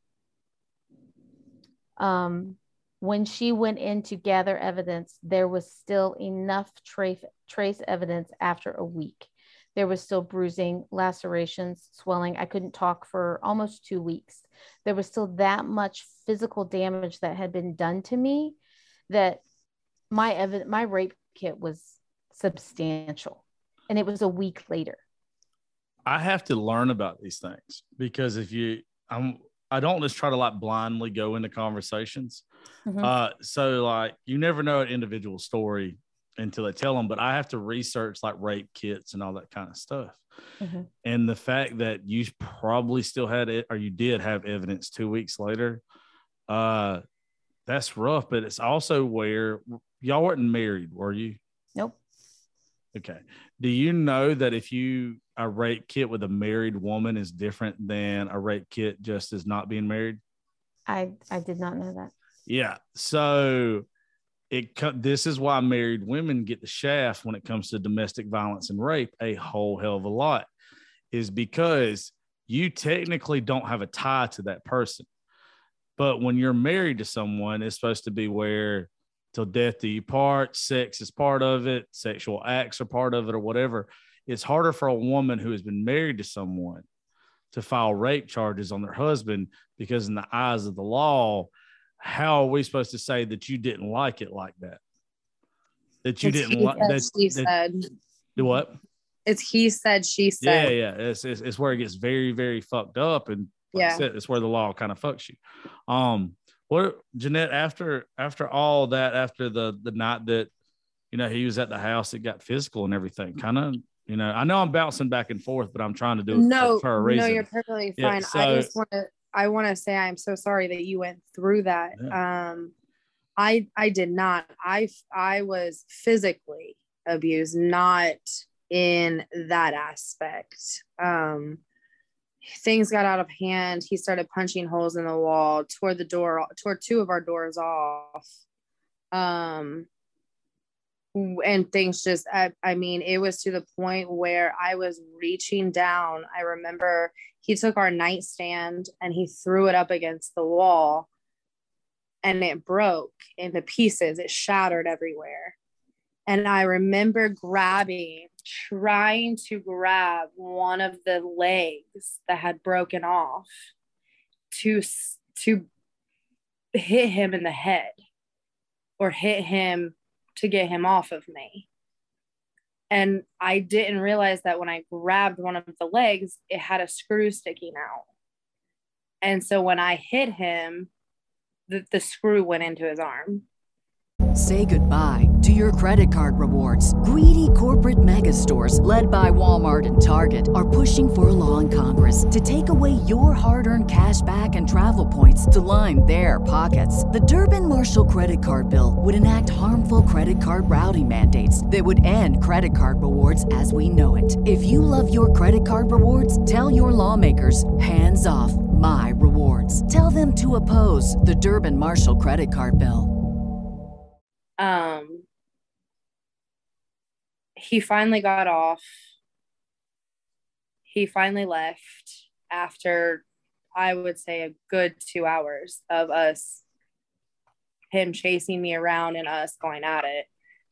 When she went in to gather evidence, there was still enough trace evidence after a week. There was still bruising, lacerations, swelling. I couldn't talk for almost 2 weeks. There was still that much physical damage that had been done to me that my rape kit was substantial. And it was a week later. I have to learn about these things because I don't just try to like blindly go into conversations. Mm-hmm. So like you never know an individual story until they tell them, but I have to research like rape kits and all that kind of stuff. Mm-hmm. And the fact that you probably still had it, or you did have evidence 2 weeks later, that's rough. But it's also where y'all weren't married, were you? Nope. Okay. Do you know that if a rape kit with a married woman is different than a rape kit just as not being married? I did not know that. Yeah. So this is why married women get the shaft when it comes to domestic violence and rape a whole hell of a lot, is because you technically don't have a tie to that person. But when you're married to someone, it's supposed to be where till death do you part, sex is part of it, sexual acts are part of it, or whatever. It's harder for a woman who has been married to someone to file rape charges on their husband, because in the eyes of the law, how are we supposed to say that you didn't like it like that? That you didn't like that? She said. Do what? It's he said, she said. Yeah. It's where it gets very, very fucked up, and like I said, it's where the law kind of fucks you. What, Jeanette? After all that, after the night that he was at the house, it got physical and everything. Kind of, I know I'm bouncing back and forth, but I'm trying to do it for a reason. No, you're perfectly fine. Yeah, so, I want to say I'm so sorry that you went through that. Yeah. I did not. I was physically abused, not in that aspect. Things got out of hand. He started punching holes in the wall, tore 2 of our doors off. And things just, I mean, it was to the point where I was reaching down. I remember he took our nightstand and he threw it up against the wall, and it broke into pieces. It shattered everywhere. And I remember trying to grab one of the legs that had broken off to hit him in the head, or hit him to get him off of me. And I didn't realize that when I grabbed one of the legs, it had a screw sticking out. And so when I hit him, the screw went into his arm. Say goodbye to your credit card rewards. Greedy corporate corporate mega stores, led by Walmart and Target, are pushing for a law in Congress to take away your hard-earned cash back and travel points to line their pockets. The Durbin-Marshall credit card bill would enact harmful credit card routing mandates that would end credit card rewards as we know it. If you love your credit card rewards, tell your lawmakers, hands off my rewards. Tell them to oppose the Durbin-Marshall credit card bill. He finally got off. He finally left after, I would say, a good 2 hours of him chasing me around and us going at it.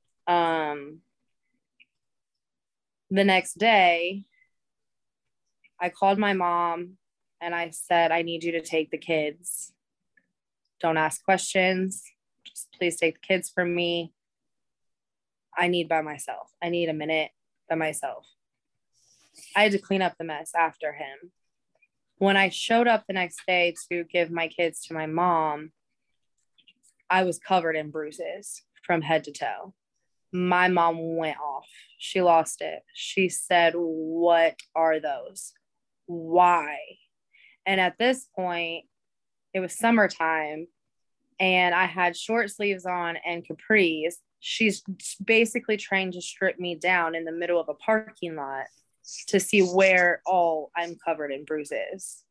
The next day, I called my mom and I said, I need you to take the kids. Don't ask questions. Just please take the kids from me. I need by myself. I need a minute by myself. I had to clean up the mess after him. When I showed up the next day to give my kids to my mom, I was covered in bruises from head to toe. My mom went off. She lost it. She said, "What are those? Why?" And at this point, it was summertime and I had short sleeves on and capris. She's basically trying to strip me down in the middle of a parking lot to see where all I'm covered in bruises.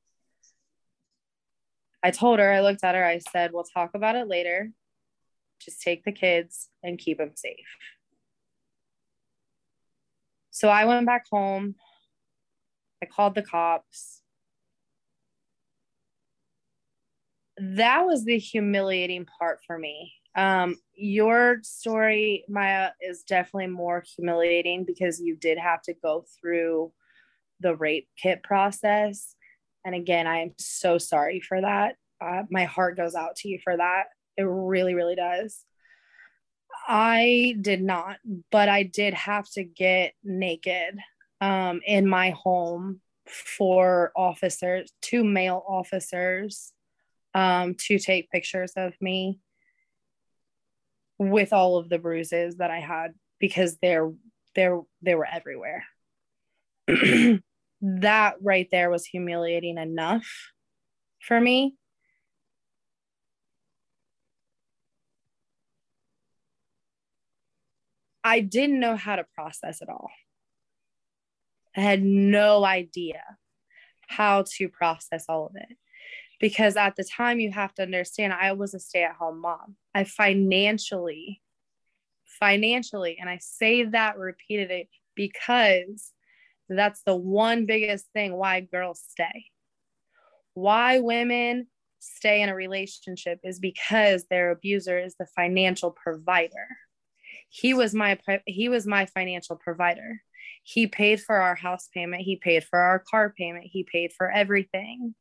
I told her, I looked at her, I said, we'll talk about it later. Just take the kids and keep them safe. So I went back home. I called the cops. That was the humiliating part for me. Your story, Maya, is definitely more humiliating because you did have to go through the rape kit process. And again, I am so sorry for that. My heart goes out to you for that. It really, really does. I did not, but I did have to get naked in my home for officers, 2 male officers, to take pictures of me with all of the bruises that I had because they were everywhere. That right there was humiliating enough for me. I didn't know how to process it all. I had no idea how to process all of it. Because at the time, you have to understand, I was a stay-at-home mom. I financially, and I say that repeatedly because that's the one biggest thing why girls stay. Why women stay in a relationship is because their abuser is the financial provider. He was my financial provider. He paid for our house payment. He paid for our car payment. He paid for everything.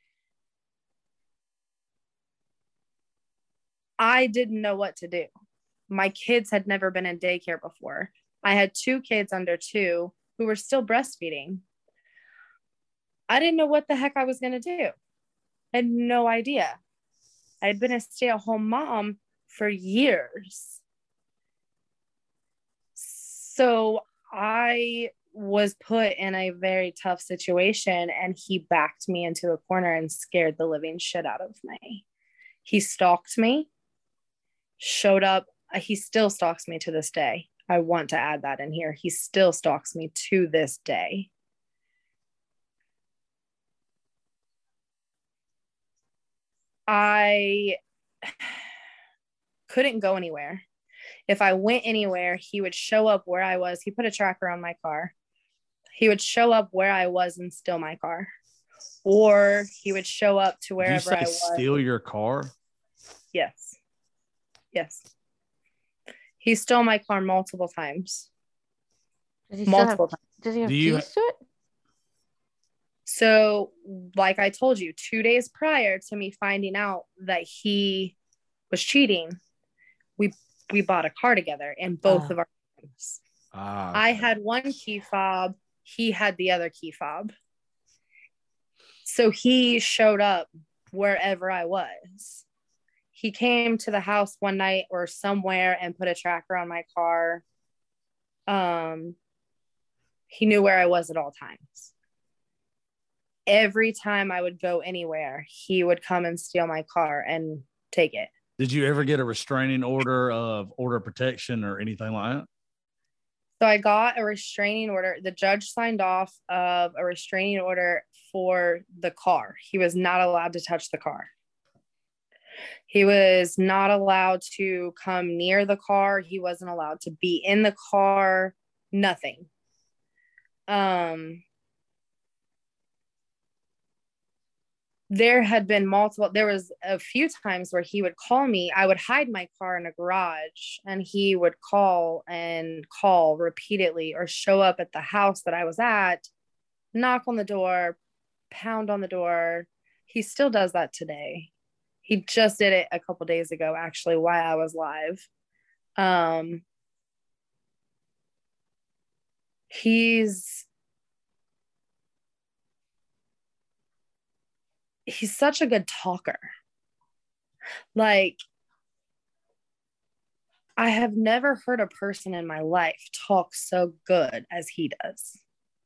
I didn't know what to do. My kids had never been in daycare before. I had 2 kids under 2 who were still breastfeeding. I didn't know what the heck I was going to do. I had no idea. I had been a stay-at-home mom for years. So I was put in a very tough situation, and he backed me into a corner and scared the living shit out of me. He stalked me, showed up. He still stalks me to this day. I want to add that in here. He still stalks me to this day. I couldn't go anywhere. If I went anywhere, he would show up where I was. He put a tracker on my car. He would show up where I was and steal my car. Or he would show up to wherever I was. Steal your car? Yes. He stole my car multiple times. Does he have keys to it? So, like I told you, 2 days prior to me finding out that he was cheating, we bought a car together in both of our homes. I had one key fob. He had the other key fob. So he showed up wherever I was. He came to the house one night or somewhere and put a tracker on my car. He knew where I was at all times. Every time I would go anywhere, he would come and steal my car and take it. Did you ever get a restraining order of order of protection or anything like that? So I got a restraining order. The judge signed off of a restraining order for the car. He was not allowed to touch the car. He was not allowed to come near the car. He wasn't allowed to be in the car. Nothing. There was a few times where he would call me. I would hide my car in a garage and he would call repeatedly or show up at the house that I was at, knock on the door, pound on the door. He still does that today. He just did it a couple days ago, actually, while I was live. He's such a good talker. Like, I have never heard a person in my life talk so good as he does.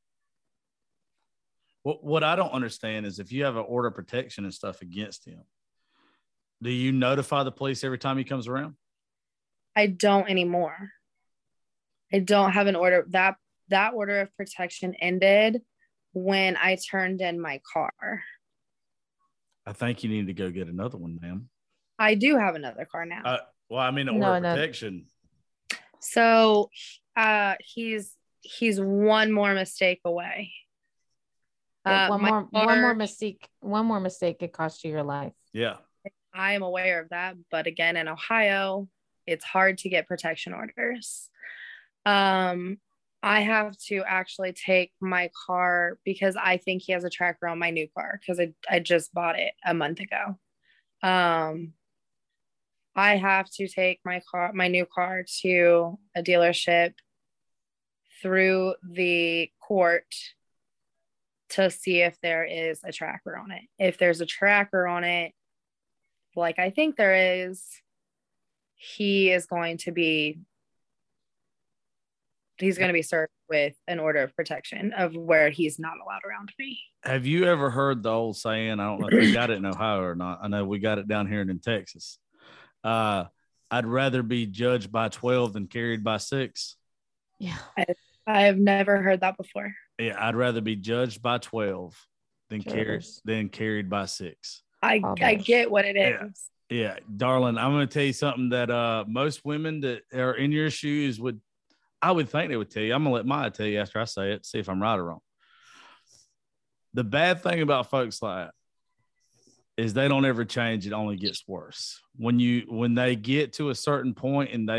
What I don't understand is if you have an order of protection and stuff against him, do you notify the police every time he comes around? I don't anymore. I don't have an order. That order of protection ended when I turned in my car. I think you need to go get another one, ma'am. I do have another car now. Well, I mean, order of protection. So he's one more mistake away. One more mistake could cost you your life. Yeah. I am aware of that. But again, in Ohio, it's hard to get protection orders. I have to actually take my car because I think he has a tracker on my new car because I just bought it a month ago. I have to take my new car to a dealership through the court to see if there is a tracker on it. If there's a tracker on it, like I think there is, he's going to be served with an order of protection of where he's not allowed around me. Have you ever heard the old saying? I don't know if they got it in Ohio or not. I know we got it down here in Texas. I'd rather be judged by 12 than carried by 6. Yeah. I have never heard that before. Yeah, I'd rather be judged by 12 than carried by 6. I get what it is. Yeah, darling, I'm going to tell you something that most women that are in your shoes I would think they would tell you. I'm going to let Maya tell you after I say it, see if I'm right or wrong. The bad thing about folks like that is they don't ever change. It only gets worse. When they get to a certain point and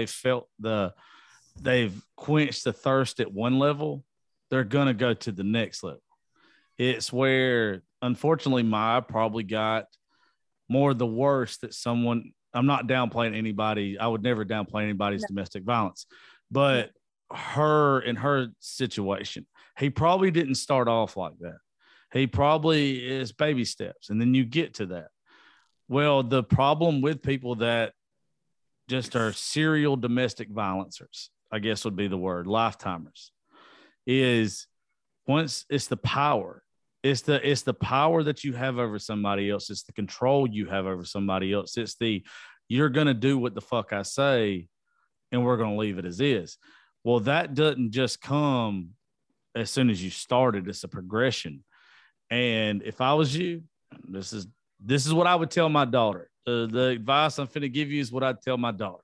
they've quenched the thirst at one level, they're going to go to the next level. It's where, unfortunately, Maya probably got more of the worst that someone, I'm not downplaying anybody. I would never downplay anybody's domestic violence, but in her situation, he probably didn't start off like that. He probably is baby steps. And then you get to that. Well, the problem with people that just are serial domestic violencers, I guess would be the word, lifetimers, is once it's the power. It's the power that you have over somebody else. It's the control you have over somebody else. It's you're going to do what the fuck I say and we're going to leave it as is. Well, that doesn't just come as soon as you started. It's a progression. And if I was you, this is what I would tell my daughter. The advice I'm finna give you is what I'd tell my daughter.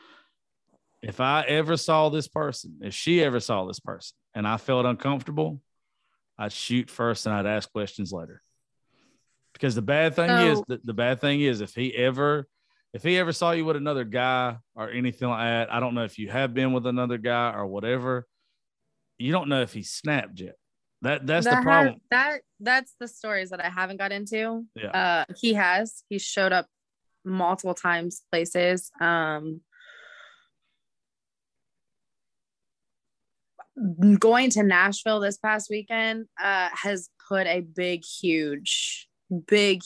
If I ever saw this person, if she ever saw this person and I felt uncomfortable, I'd shoot first and I'd ask questions later. Because the bad thing is if he ever saw you with another guy or anything like that, I don't know if you have been with another guy or whatever, you don't know if he snapped yet. That's the problem. That's the stories that I haven't got into. Yeah. He's showed up multiple times places. Going to Nashville this past weekend has put a big, huge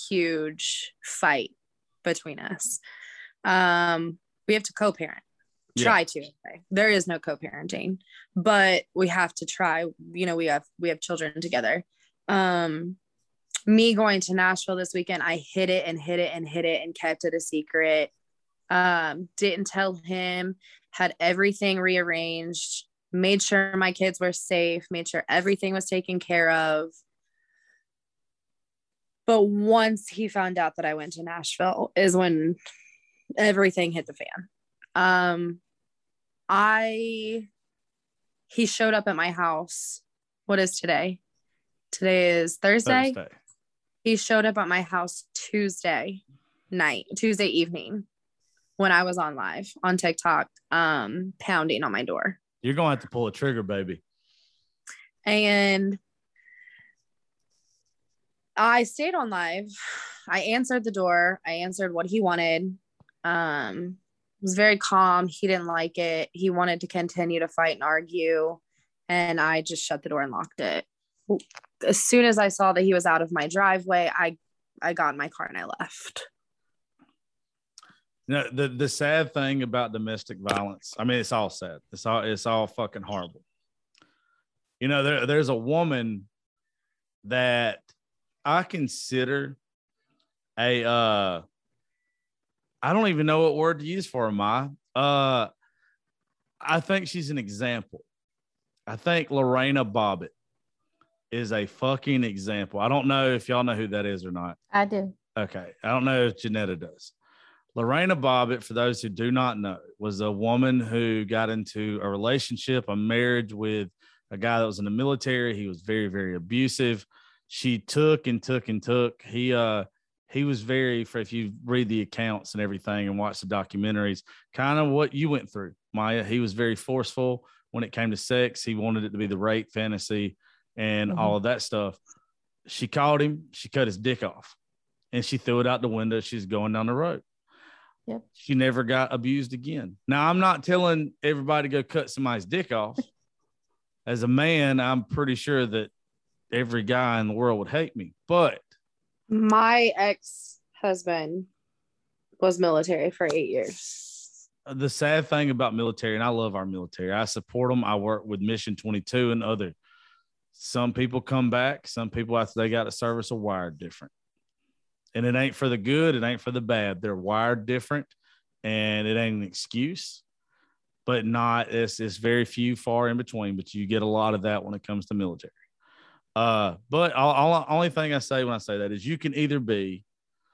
fight between us. We have to co-parent. Try to. Okay. There is no co-parenting, but we have to try. You know, we have children together. Me going to Nashville this weekend, I hid it and kept it a secret. Didn't tell him, had everything rearranged, made sure my kids were safe, made sure everything was taken care of. But once he found out that I went to Nashville is when everything hit the fan. He showed up at my house. What is today? Today is Thursday. He showed up at my house Tuesday evening when I was on live on TikTok, pounding on my door. You're going to have to pull a trigger, baby. And I stayed on live. I answered the door. I answered what he wanted. Was very calm. He didn't like it. He wanted to continue to fight and argue. And I just shut the door and locked it. As soon as I saw that he was out of my driveway, I got in my car and I left. You know, the sad thing about domestic violence, I mean, it's all sad. It's all fucking horrible. You know, there's a woman that I consider I don't even know what word to use for her, Ma. I think she's an example. I think Lorena Bobbitt is a fucking example. I don't know if y'all know who that is or not. I do. Okay. I don't know if Janetta does. Lorena Bobbitt, for those who do not know, was a woman who got into a relationship, a marriage with a guy that was in the military. He was very, very abusive. She took. He was very, if you read the accounts and everything and watch the documentaries, kind of what you went through, Maya. He was very forceful when it came to sex. He wanted it to be the rape fantasy and all of that stuff. She caught him. She cut his dick off and she threw it out the window. She's going down the road. Yep. She never got abused again. Now, I'm not telling everybody to go cut somebody's dick off. As a man, I'm pretty sure that every guy in the world would hate me, but my ex-husband was military for 8 years. The sad thing about military, and I love our military, I support them. I work with Mission 22 and other. Some people come back. Some people, after they got a service, are wired different. And it ain't for the good. It ain't for the bad. They're wired different, and it ain't an excuse, but it's very few, far in between. But you get a lot of that when it comes to military. But only thing I say when I say that is you can either be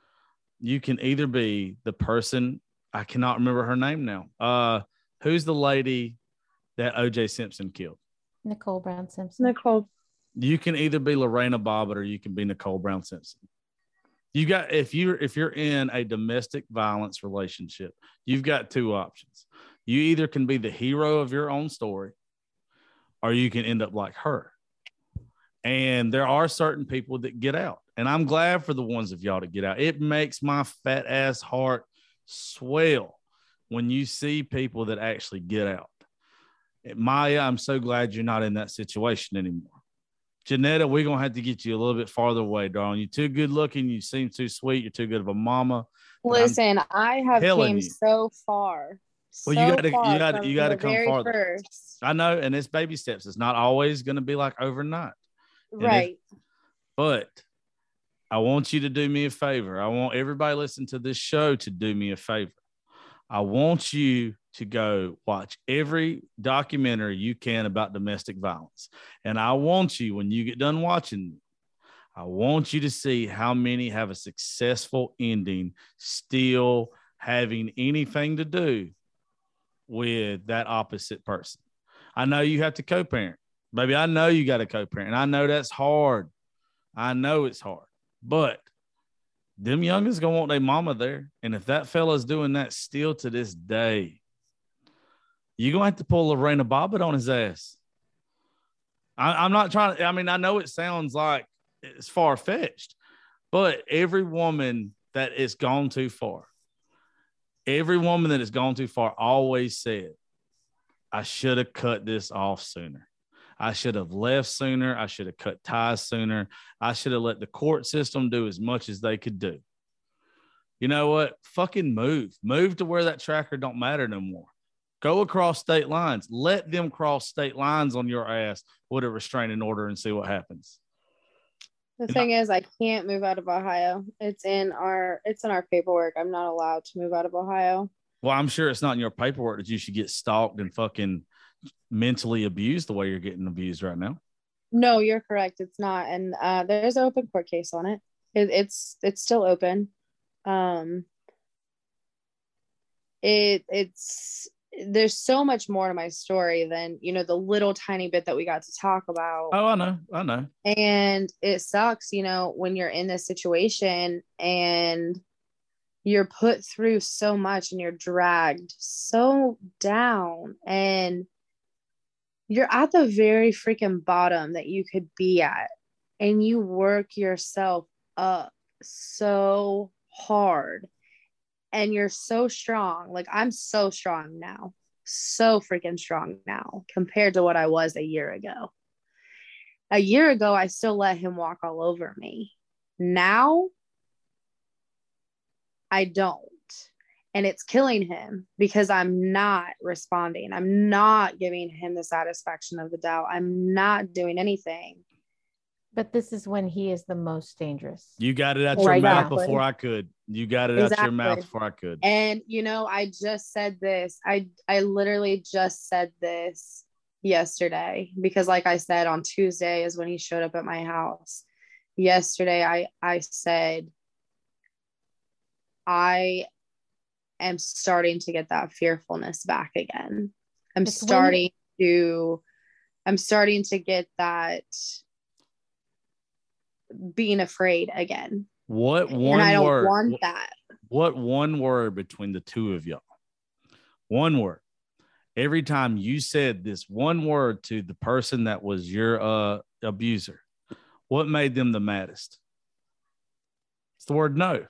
the person, I cannot remember her name now. Who's the lady that OJ Simpson killed? Nicole Brown Simpson. Nicole. You can either be Lorena Bobbitt or you can be Nicole Brown Simpson. If you're in a domestic violence relationship, you've got two options. You either can be the hero of your own story, or you can end up like her. And there are certain people that get out. And I'm glad for the ones of y'all to get out. It makes my fat ass heart swell when you see people that actually get out. Maya, I'm so glad you're not in that situation anymore. Janetta, we're going to have to get you a little bit farther away, darling. You're too good looking. You seem too sweet. You're too good of a mama. Listen, I have came so far. Well, you got to come farther. First. I know. And it's baby steps. It's not always going to be like overnight. Right. But I want you to do me a favor. I want everybody listening to this show to do me a favor. I want you to go watch every documentary you can about domestic violence. And I want you, when you get done watching, I want you to see how many have a successful ending still having anything to do with that opposite person. I know you have to co-parent. Baby, I know you got a co-parent. I know that's hard. I know it's hard. But them youngins going to want their mama there. And if that fella's doing that still to this day, you're going to have to pull Lorena Bobbitt on his ass. I'm not trying to, I mean, I know it sounds like it's far-fetched, but every woman that has gone too far, always said, I should have cut this off sooner. I should have left sooner. I should have cut ties sooner. I should have let the court system do as much as they could do. You know what? Fucking move. Move to where that tracker don't matter no more. Go across state lines. Let them cross state lines on your ass with a restraining order and see what happens. The thing is, I can't move out of Ohio. It's in our paperwork. I'm not allowed to move out of Ohio. Well, I'm sure it's not in your paperwork that you should get stalked and fucking mentally abused the way you're getting abused right now. No, you're correct. It's not. And there's an open court case on it. It's still open. It's there's so much more to my story than, you know, the little tiny bit that we got to talk about. Oh, I know. And it sucks, you know, when you're in this situation and you're put through so much and you're dragged so down and you're at the very freaking bottom that you could be at, and you work yourself up so hard and you're so strong. Like, I'm so strong now, so freaking strong now compared to what I was a year ago. A year ago, I still let him walk all over me. Now, I don't. And it's killing him because I'm not responding. I'm not giving him the satisfaction of the doubt. I'm not doing anything. But this is when he is the most dangerous. You got it out your mouth before I could. You got it out your mouth before I could. And, you know, I just said this. I literally just said this yesterday because, like I said, on Tuesday is when he showed up at my house. Yesterday, I said, I am starting to get that fearfulness back again. I'm starting to get that being afraid again. What one and I don't word? Want that. What one word between the two of y'all? One word. Every time you said this one word to the person that was your abuser, what made them the maddest? It's the word no.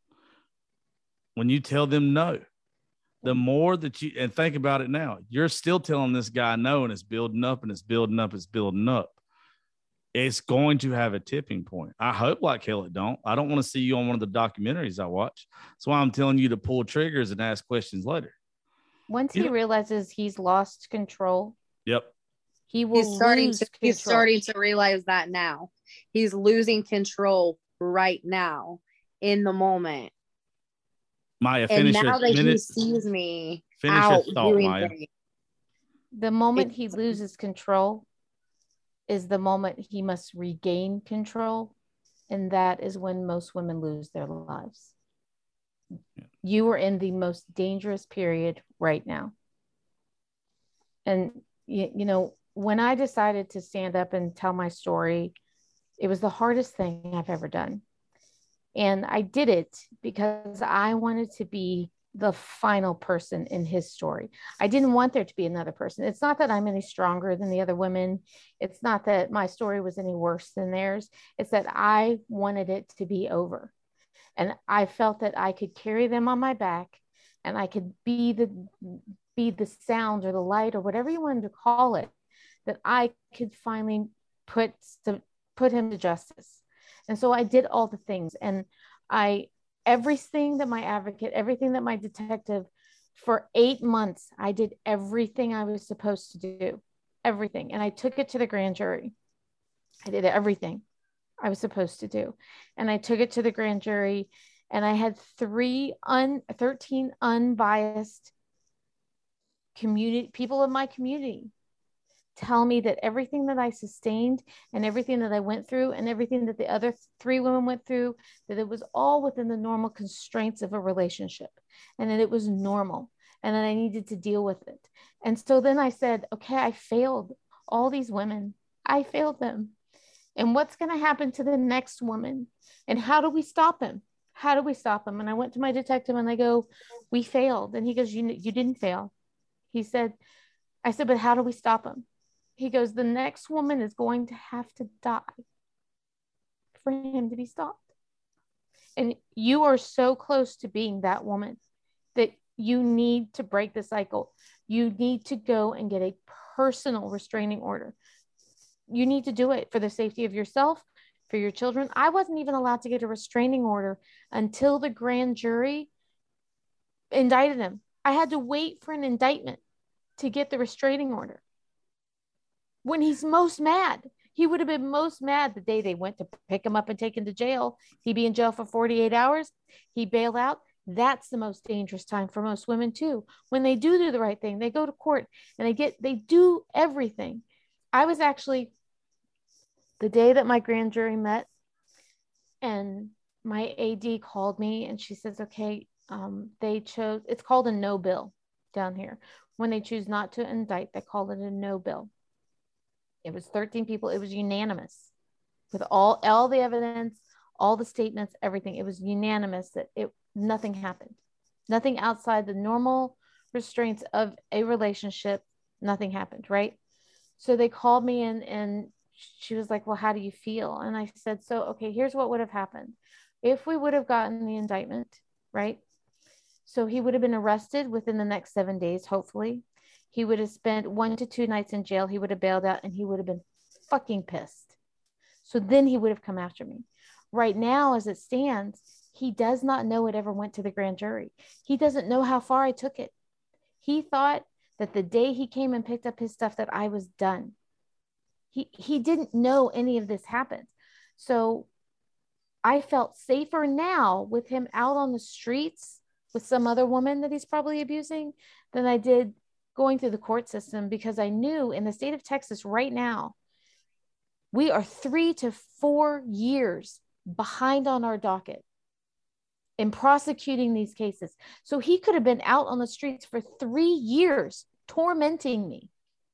When you tell them no, the more that you, and think about it now, you're still telling this guy no, and it's building up and it's building up, it's building up. It's going to have a tipping point. I hope like hell it don't. I don't want to see you on one of the documentaries I watch. That's why I'm telling you to pull triggers and ask questions later. Once he realizes he's lost control. Yep. He's starting to realize that now. He's losing control right now in the moment. Maya, finish and now that he sees me finish out your thought, doing Maya. things. The moment he loses control is the moment he must regain control. And that is when most women lose their lives. Yeah. You are in the most dangerous period right now. And, you know, when I decided to stand up and tell my story, it was the hardest thing I've ever done. And I did it because I wanted to be the final person in his story. I didn't want there to be another person. It's not that I'm any stronger than the other women. It's not that my story was any worse than theirs. It's that I wanted it to be over. And I felt that I could carry them on my back and I could be the sound or the light or whatever you wanted to call it, that I could finally put him to justice. And so I did all the things, and everything that my advocate, everything that my detective, for 8 months, I did everything I was supposed to do, everything. And I took it to the grand jury. I did everything I was supposed to do. And I took it to the grand jury, and I had 13 unbiased people in my community tell me that everything that I sustained and everything that I went through and everything that the other 3 women went through, that it was all within the normal constraints of a relationship and that it was normal and that I needed to deal with it. And so then I said, okay, I failed all these women. I failed them. And what's going to happen to the next woman? And how do we stop him? How do we stop him? And I went to my detective and I go, we failed. And he goes, you didn't fail. I said, but how do we stop him? He goes, the next woman is going to have to die for him to be stopped. And you are so close to being that woman that you need to break the cycle. You need to go and get a personal restraining order. You need to do it for the safety of yourself, for your children. I wasn't even allowed to get a restraining order until the grand jury indicted him. I had to wait for an indictment to get the restraining order. When he's most mad, he would have been most mad the day they went to pick him up and take him to jail. He'd be in jail for 48 hours. He bailed out. That's the most dangerous time for most women too. When they do the right thing, they go to court and they do everything. I was actually, the day that my grand jury met, and my AD called me and she says, okay, they chose, it's called a no bill down here. When they choose not to indict, they call it a no bill. It was 13 people. It was unanimous with all the evidence, all the statements, everything. It was unanimous that nothing happened. Nothing outside the normal restraints of a relationship. Nothing happened, right? So they called me in and she was like, well, how do you feel? And I said, so, okay, here's what would have happened. If we would have gotten the indictment, right? So he would have been arrested within the next 7 days, hopefully. He would have spent 1 to 2 nights in jail. He would have bailed out and he would have been fucking pissed. So then he would have come after me. Right now, as it stands, he does not know it ever went to the grand jury. He doesn't know how far I took it. He thought that the day he came and picked up his stuff that I was done. He didn't know any of this happened. So I felt safer now with him out on the streets with some other woman that he's probably abusing than I did going through the court system, because I knew in the state of Texas right now, we are 3 to 4 years behind on our docket in prosecuting these cases. So he could have been out on the streets for 3 years tormenting me.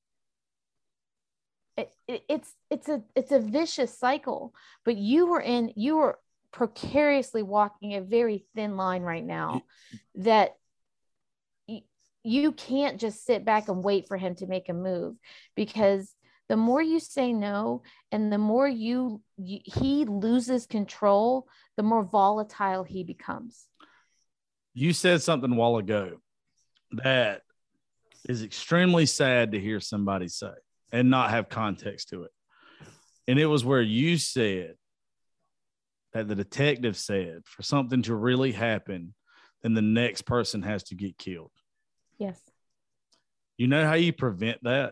It's a vicious cycle, but you were precariously walking a very thin line right now that you can't just sit back and wait for him to make a move, because the more you say no and the more he loses control, the more volatile he becomes. You said something a while ago that is extremely sad to hear somebody say and not have context to it. And it was where you said that the detective said for something to really happen, then the next person has to get killed. Yes. You know how you prevent that?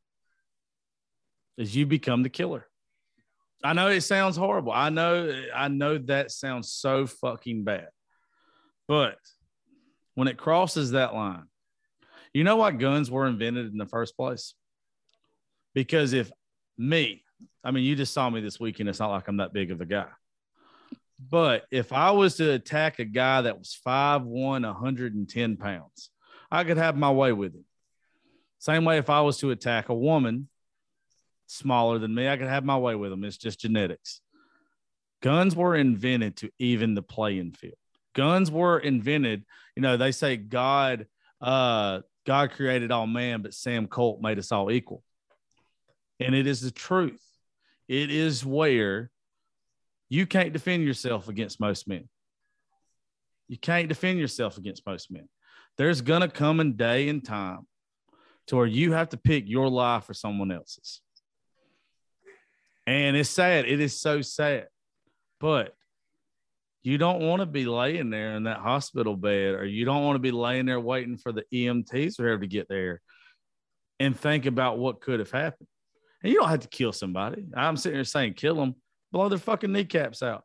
Is you become the killer. I know it sounds horrible. I know that sounds so fucking bad. But when it crosses that line, you know why guns were invented in the first place? Because you just saw me this weekend. It's not like I'm that big of a guy. But if I was to attack a guy that was 5'1", 110 pounds, I could have my way with him. Same way if I was to attack a woman smaller than me, I could have my way with them. It's just genetics. Guns were invented to even the playing field. Guns were invented, they say God created all man, but Sam Colt made us all equal. And it is the truth. It is where you can't defend yourself against most men. You can't defend yourself against most men. There's going to come a day and time to where you have to pick your life or someone else's. And it's sad. It is so sad. But you don't want to be laying there in that hospital bed, or you don't want to be laying there waiting for the EMTs or whoever to get there and think about what could have happened. And you don't have to kill somebody. I'm sitting here saying kill them, blow their fucking kneecaps out.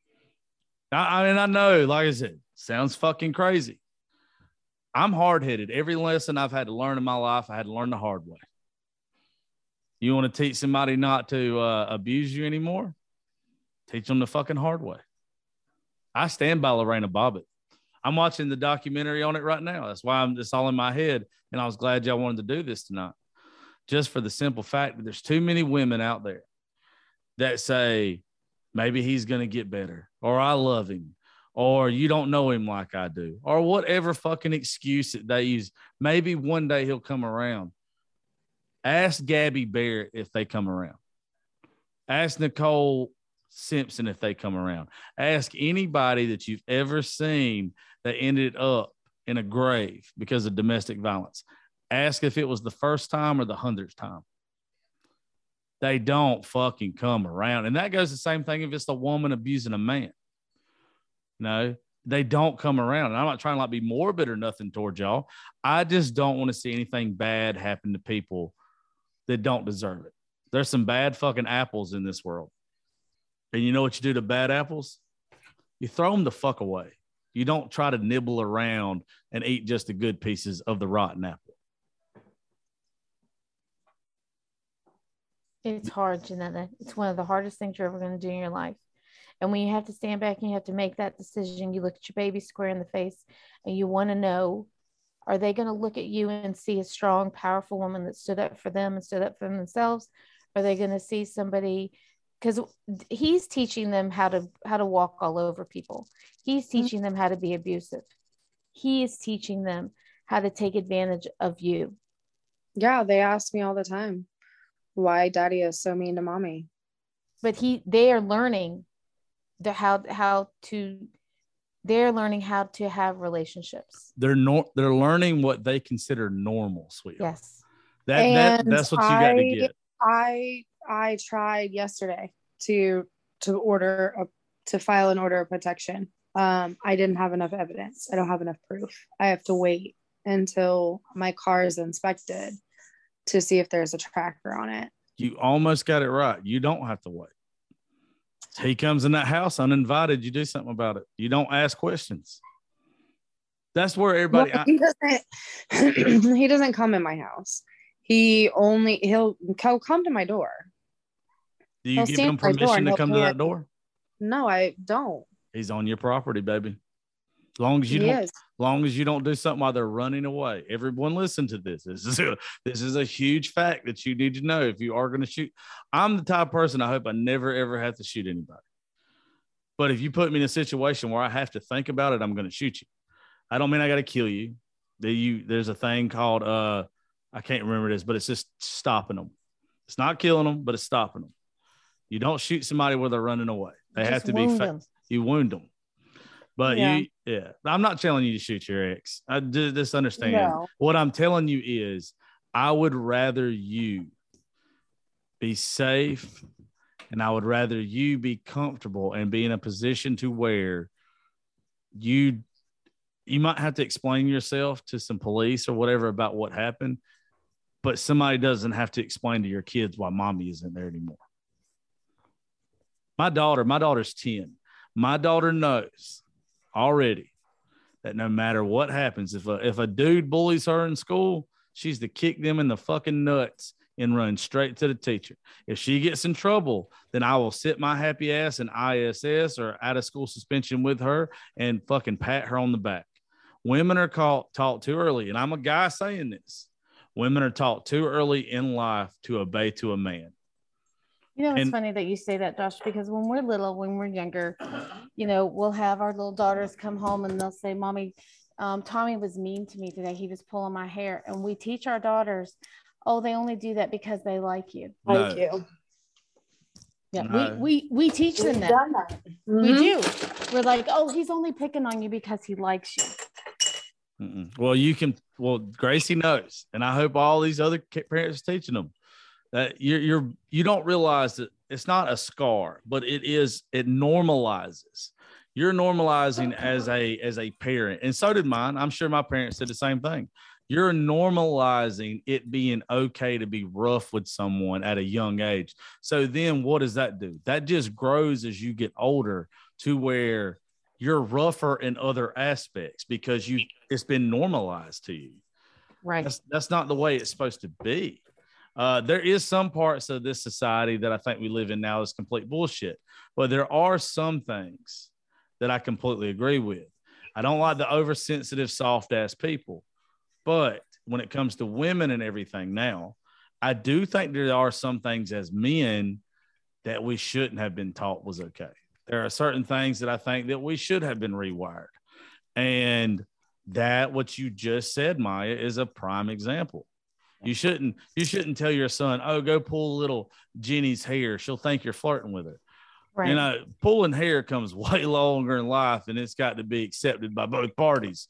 I know, like I said, sounds fucking crazy. I'm hard-headed. Every lesson I've had to learn in my life, I had to learn the hard way. You want to teach somebody not to abuse you anymore? Teach them the fucking hard way. I stand by Lorena Bobbitt. I'm watching the documentary on it right now. That's why it's all in my head. And I was glad y'all wanted to do this tonight. Just for the simple fact that there's too many women out there that say, maybe he's going to get better, or I love him, or you don't know him like I do, or whatever fucking excuse that they use. Maybe one day he'll come around. Ask Gabby Barrett if they come around. Ask Nicole Simpson if they come around. Ask anybody that you've ever seen that ended up in a grave because of domestic violence. Ask if it was the first time or the 100th time. They don't fucking come around. And that goes the same thing if it's a woman abusing a man. they don't come around. And I'm not trying to like be morbid or nothing towards y'all. I just don't want to see anything bad happen to people that don't deserve it. There's some bad fucking apples in this world. And you know what you do to bad apples? You throw them the fuck away. You don't try to nibble around and eat just the good pieces of the rotten apple. It's hard, Janetta. It's one of the hardest things you're ever going to do in your life. And when you have to stand back and you have to make that decision, you look at your baby square in the face and you want to know, are they going to look at you and see a strong, powerful woman that stood up for them and stood up for themselves? Are they going to see somebody, because he's teaching them how to walk all over people. He's teaching them how to be abusive. He is teaching them how to take advantage of you. Yeah, they ask me all the time why daddy is so mean to mommy. But they are learning how to have relationships. They're learning what they consider normal, sweetheart. Yes. That's what you got to get. I tried yesterday to file an order of protection. I didn't have enough evidence. I don't have enough proof. I have to wait until my car is inspected to see if there's a tracker on it. You almost got it right. You don't have to wait. He comes in that house uninvited. You do something about it. You don't ask questions. That's where everybody. He doesn't come in my house. He'll come to my door. Do you give him permission to come to that door? No, I don't. He's on your property, baby. As long as you don't do something while they're running away. Everyone listen to this. This is a huge fact that you need to know if you are going to shoot. I'm the type of person I hope I never, ever have to shoot anybody. But if you put me in a situation where I have to think about it, I'm going to shoot you. I don't mean I got to kill you. There's a thing called, I can't remember this, but it's just stopping them. It's not killing them, but it's stopping them. You don't shoot somebody where they're running away. They have to be you wound them. But I'm not telling you to shoot your ex. I just understand. No. What I'm telling you is I would rather you be safe and I would rather you be comfortable and be in a position to where you might have to explain yourself to some police or whatever about what happened, but somebody doesn't have to explain to your kids why mommy isn't there anymore. My daughter's 10. My daughter knows already that no matter what happens, if a dude bullies her in school, she's to kick them in the fucking nuts and run straight to the teacher. If she gets in trouble, then I will sit my happy ass in ISS or out of school suspension with her and fucking pat her on the back. Women are taught too early, and I'm a guy saying this. Women are taught too early in life to obey to a man. You know, it's funny that you say that, Josh, because when we're younger, you know, we'll have our little daughters come home and they'll say, Mommy, Tommy was mean to me today. He was pulling my hair. And we teach our daughters, oh, they only do that because they like you. No. Like you. Yeah, no. we teach them that. Mm-hmm. We do. We're like, oh, he's only picking on you because he likes you. Well, Gracie knows. And I hope all these other parents are teaching them. That you don't realize that it's not a scar, but it normalizes. You're normalizing as a parent, and so did mine. I'm sure my parents did the same thing. You're normalizing it being okay to be rough with someone at a young age. So then what does that do? That just grows as you get older to where you're rougher in other aspects because it's been normalized to you. Right. That's not the way it's supposed to be. There is some parts of this society that I think we live in now is complete bullshit, but there are some things that I completely agree with. I don't like the oversensitive, soft ass people, but when it comes to women and everything now, I do think there are some things as men that we shouldn't have been taught was okay. There are certain things that I think that we should have been rewired. And that what you just said, Maya, is a prime example. You shouldn't tell your son, oh, go pull little Jenny's hair. She'll think you're flirting with her. Right. You know, pulling hair comes way longer in life, and it's got to be accepted by both parties.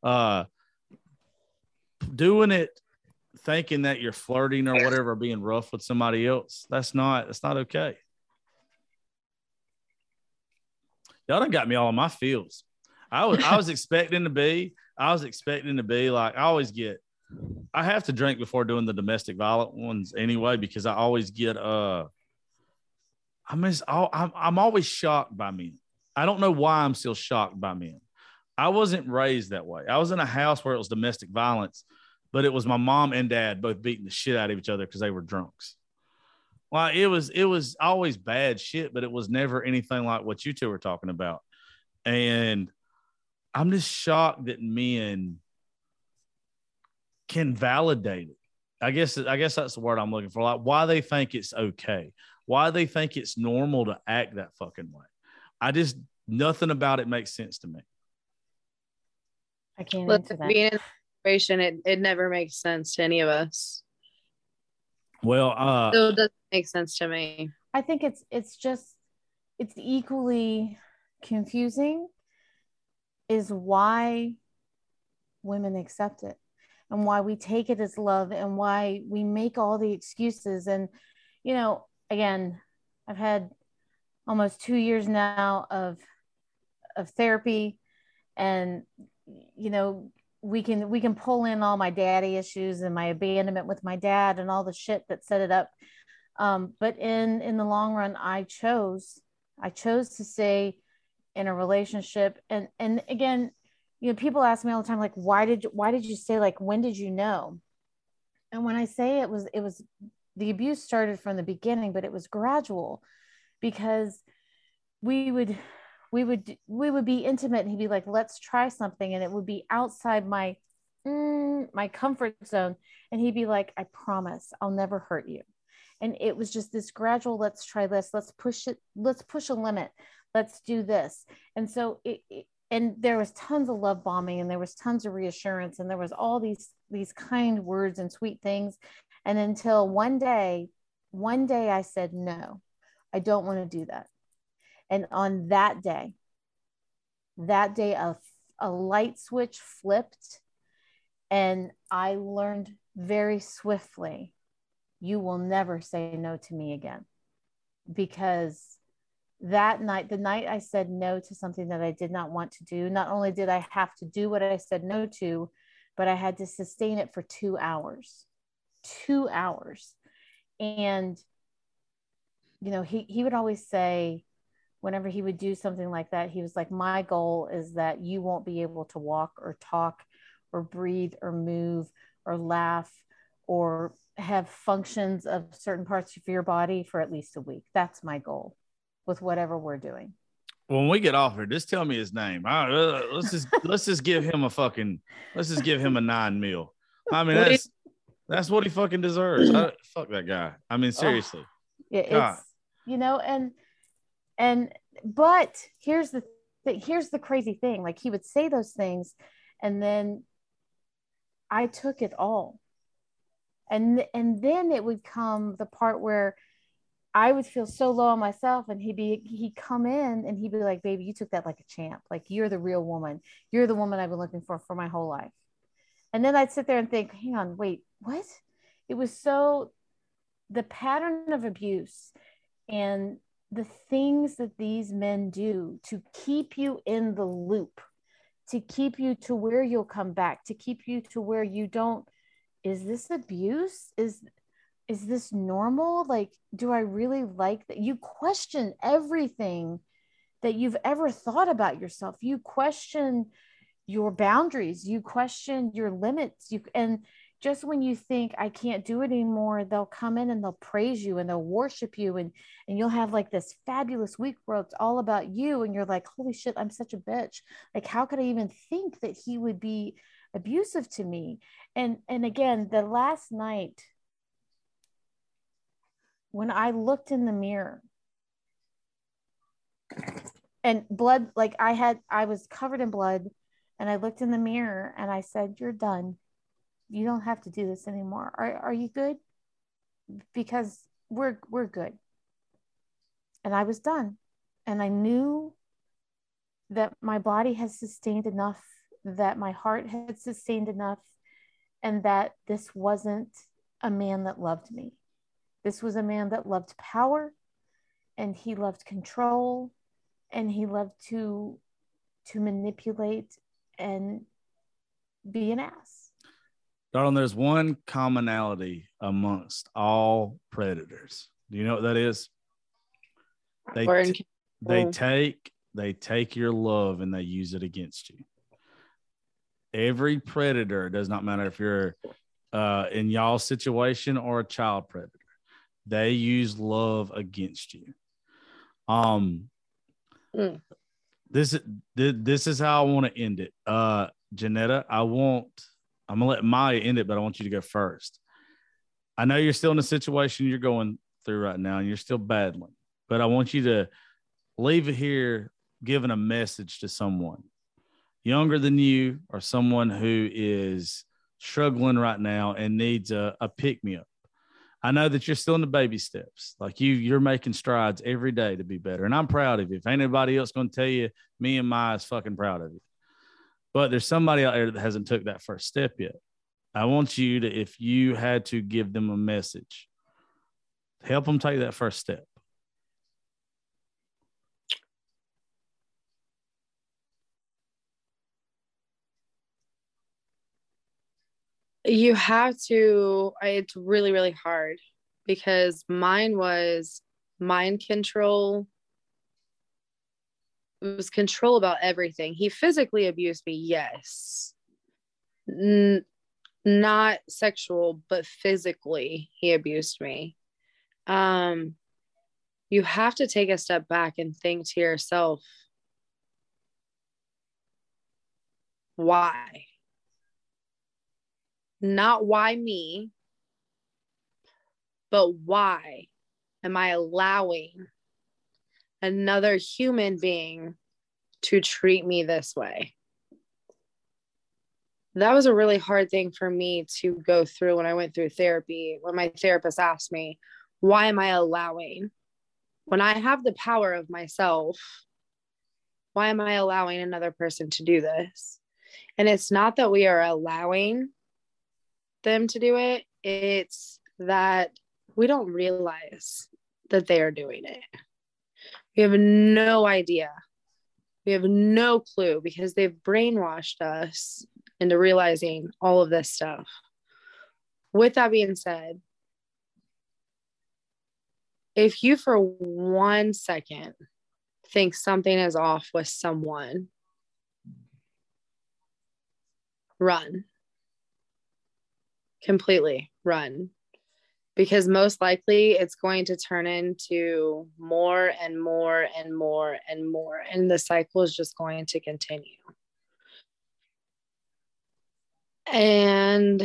Doing it thinking that you're flirting or whatever, being rough with somebody else, that's not okay. Y'all done got me all in my feels. I was expecting to be like, I have to drink before doing the domestic violent ones anyway, because I always get I'm always shocked by men. I don't know why I'm still shocked by men. I wasn't raised that way. I was in a house where it was domestic violence, but it was my mom and dad both beating the shit out of each other because they were drunks. Well, it was always bad shit, but it was never anything like what you two were talking about. And I'm just shocked that men can validate it. I guess that's the word I'm looking for. Like, why they think it's okay, why they think it's normal to act that fucking way. Nothing about it makes sense to me. I can't answer that. Being in a situation, it never makes sense to any of us. Well, so it doesn't make sense to me. I think it's equally confusing is why women accept it and why we take it as love and why we make all the excuses. And, you know, again, I've had almost 2 years now of therapy, and, you know, we can pull in all my daddy issues and my abandonment with my dad and all the shit that set it up. But in the long run, I chose to stay in a relationship. And again, you know, people ask me all the time, like, why did you stay? Like, when did you know? And when I say it was the abuse started from the beginning, but it was gradual, because we would be intimate and he'd be like, let's try something. And it would be outside my comfort zone. And he'd be like, I promise I'll never hurt you. And it was just this gradual, let's try this. Let's push a limit. Let's do this. And so and there was tons of love bombing, and there was tons of reassurance, and there was all these kind words and sweet things. And until one day I said, no, I don't want to do that. And on that day, a light switch flipped, and I learned very swiftly, you will never say no to me again. Because that night, the night I said no to something that I did not want to do, not only did I have to do what I said no to, but I had to sustain it for 2 hours. 2 hours. And, you know, he would always say, whenever he would do something like that, he was like, my goal is that you won't be able to walk or talk or breathe or move or laugh or have functions of certain parts of your body for at least a week. That's my goal with whatever we're doing. When we get off here, just tell me his name. Let's just give him a 9 mil. I mean, that's what he fucking deserves. Fuck that guy. I mean, seriously. It's, you know, but here's the crazy thing. Like, he would say those things, and then I took it all. And then it would come the part where I would feel so low on myself, and he'd come in and he'd be like, baby, you took that like a champ. Like, you're the real woman. You're the woman I've been looking for my whole life. And then I'd sit there and think, hang on, wait, what? It was so, the pattern of abuse and the things that these men do to keep you in the loop, to keep you to where you'll come back, to keep you to where you don't, is this abuse? Is this normal? Like, do I really like that? You question everything that you've ever thought about yourself. You question your boundaries. You question your limits. And just when you think I can't do it anymore, they'll come in and they'll praise you and they'll worship you. And you'll have like this fabulous week where it's all about you. And you're like, holy shit, I'm such a bitch. Like, how could I even think that he would be abusive to me? And again, the last night, when I looked in the mirror and blood, like I was covered in blood, and I looked in the mirror and I said, you're done. You don't have to do this anymore. Are you good? Because we're good. And I was done. And I knew that my body has sustained enough, that my heart had sustained enough, and that this wasn't a man that loved me. This was a man that loved power, and he loved control, and he loved to to manipulate and be an ass. Darling, there's one commonality amongst all predators. Do you know what that is? They take your love and they use it against you. Every predator, it does not matter if you're in y'all's situation or a child predator, they use love against you. This is how I want to end it. Janetta, I'm gonna let Maya end it, but I want you to go first. I know you're still in a situation you're going through right now and you're still battling, but I want you to leave it here giving a message to someone younger than you or someone who is struggling right now and needs a pick-me-up. I know that you're still in the baby steps. Like you're making strides every day to be better. And I'm proud of you. If ain't anybody else going to tell you, me and Maya is fucking proud of you. But there's somebody out there that hasn't took that first step yet. I want you to, if you had to give them a message, help them take that first step. You have to, it's really, really hard because mine was mind control. It was control about everything. He physically abused me, yes. Not sexual, but physically he abused me. You have to take a step back and think to yourself, why? Not why me, but why am I allowing another human being to treat me this way? That was a really hard thing for me to go through when I went through therapy, when my therapist asked me, why am I allowing, when I have the power of myself, why am I allowing another person to do this? And it's not that we are allowing them to do it, it's that we don't realize that they are doing it. We have no idea. We have no clue because they've brainwashed us into realizing all of this stuff. With that being said, if you for 1 second think something is off with someone, run. Completely run, because most likely it's going to turn into more and more and more and more, and the cycle is just going to continue. And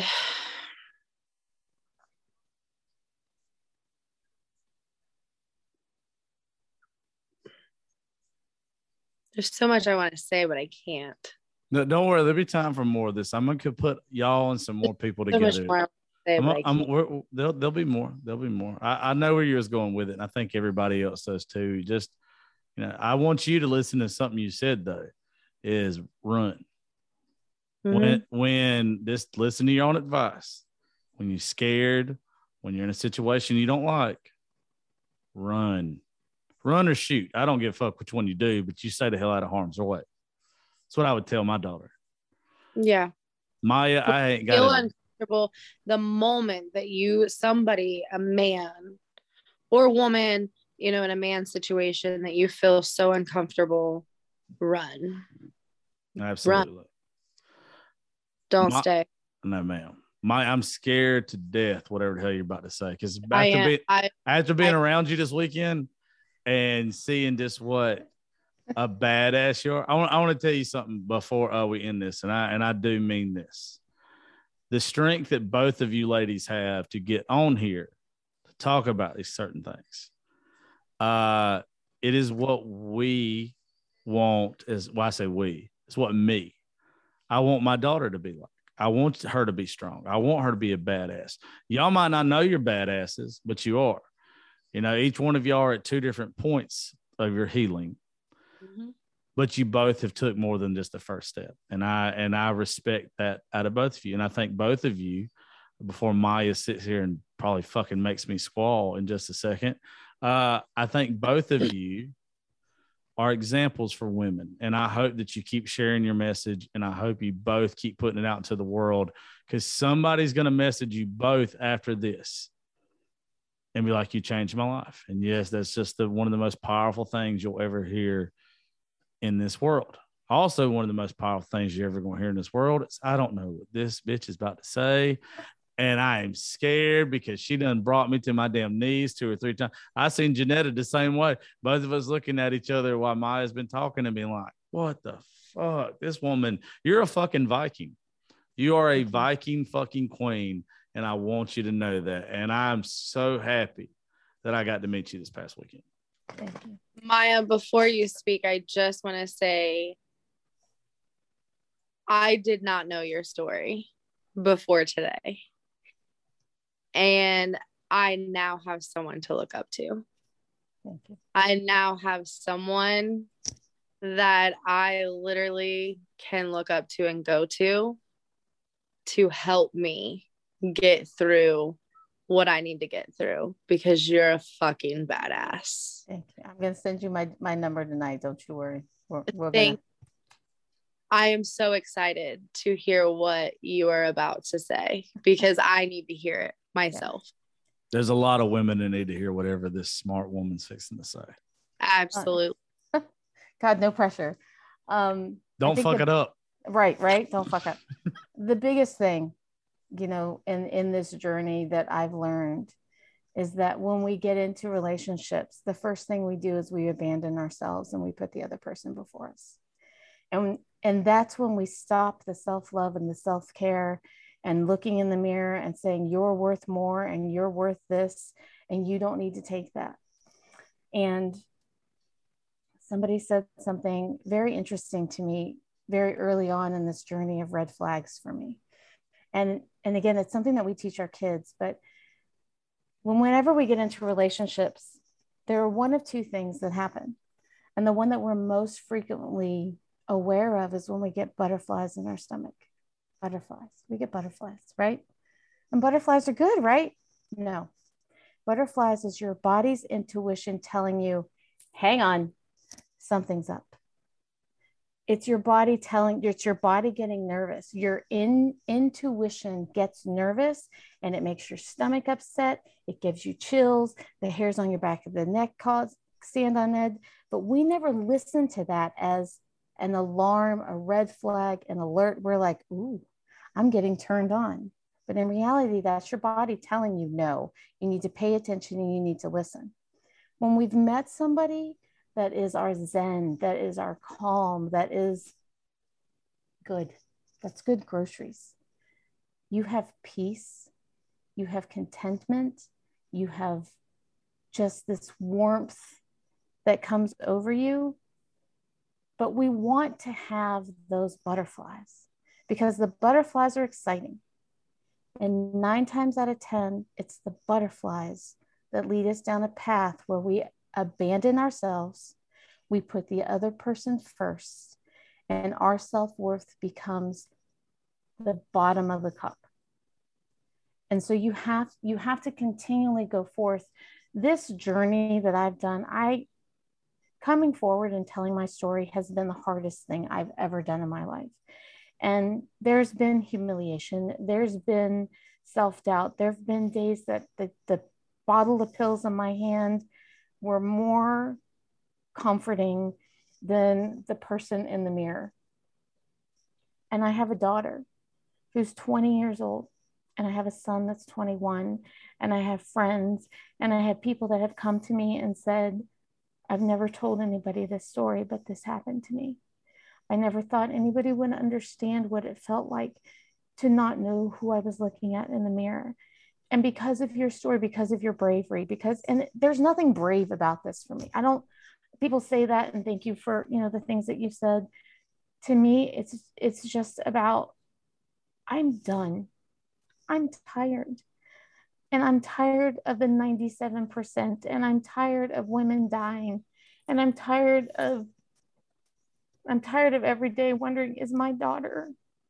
there's so much I want to say, but I can't. No, don't worry. There'll be time for more of this. I'm going to put y'all and some more people together. So much more there'll be more. There'll be more. I know where you was going with it, and I think everybody else does too. Just, I want you to listen to something you said though, is run. Mm-hmm. When just listen to your own advice. When you're scared, when you're in a situation you don't like, run or shoot. I don't give a fuck which one you do, but you stay the hell out of harm's way. That's what I would tell my daughter. Yeah. Maya, I ain't got feel uncomfortable the moment that somebody, a man or woman, in a man situation that you feel so uncomfortable, run. Absolutely. Run. Don't stay. No, ma'am. I'm scared to death, whatever the hell you're about to say. Because after being around you this weekend and seeing just what a badass you are. I want to tell you something before we end this, and I do mean this. The strength that both of you ladies have to get on here to talk about these certain things. It is what we want. I say we. It's what I want my daughter to be like. I want her to be strong. I want her to be a badass. Y'all might not know you're badasses, but you are. Each one of y'all are at two different points of your healing. Mm-hmm. But you both have took more than just the first step. And I respect that out of both of you. And I think both of you, before Maya sits here and probably fucking makes me squall in just a second, I think both of you are examples for women. And I hope that you keep sharing your message, and I hope you both keep putting it out into the world, because somebody's going to message you both after this and be like, you changed my life. And yes, that's just one of the most powerful things you'll ever hear in this world. Also, one of the most powerful things you're ever going to hear in this world is, I don't know what this bitch is about to say, and I am scared because she done brought me to my damn knees 2 or 3 times. I seen Janetta the same way. Both of us looking at each other while Maya's been talking and being like, what the fuck? This woman, you're a fucking Viking. You are a Viking fucking queen, and I want you to know that. And I'm so happy that I got to meet you this past weekend. Thank you. Maya, before you speak, I just want to say I did not know your story before today. And I now have someone to look up to. Thank you. I now have someone that I literally can look up to and go to help me get through what I need to get through, because you're a fucking badass. Thank you. I'm going to send you my number tonight. Don't you worry. I am so excited to hear what you are about to say, because I need to hear it myself. Yeah. There's a lot of women that need to hear whatever this smart woman's fixing to say. Absolutely. God, no pressure. Don't fuck it up. Right. Don't fuck up. The biggest thing, in this journey that I've learned is that when we get into relationships, the first thing we do is we abandon ourselves and we put the other person before us. And that's when we stop the self-love and the self-care and looking in the mirror and saying, you're worth more and you're worth this, and you don't need to take that. And somebody said something very interesting to me very early on in this journey of red flags for me. And again, it's something that we teach our kids, but whenever we get into relationships, there are one of 2 things that happen. And the one that we're most frequently aware of is when we get butterflies in our stomach. We get butterflies, right? And butterflies are good, right? No. Butterflies is your body's intuition telling you, hang on, something's up. It's your body getting nervous. Your intuition gets nervous, and it makes your stomach upset. It gives you chills. The hairs on your back of the neck stand on edge. But we never listen to that as an alarm, a red flag, an alert. We're like, ooh, I'm getting turned on. But in reality, that's your body telling you, no, you need to pay attention and you need to listen. When we've met somebody that is our zen, that is our calm, that is good, that's good groceries. You have peace, you have contentment, you have just this warmth that comes over you. But we want to have those butterflies because the butterflies are exciting. And 9 times out of 10, it's the butterflies that lead us down a path where we abandon ourselves, we put the other person first, and our self-worth becomes the bottom of the cup. And so you have to continually go forth. This journey that I've done, coming forward and telling my story has been the hardest thing I've ever done in my life. And there's been humiliation. There's been self-doubt. There've been days that the bottle of pills in my hand were more comforting than the person in the mirror. And I have a daughter who's 20 years old, and I have a son that's 21, and I have friends, and I have people that have come to me and said, I've never told anybody this story, but this happened to me. I never thought anybody would understand what it felt like to not know who I was looking at in the mirror. And because of your story, because of your bravery, and there's nothing brave about this for me. People say that, and thank you for, the things that you said. To me, it's just about, I'm done. I'm tired. And I'm tired of the 97%. And I'm tired of women dying. And I'm tired of every day wondering, is my daughter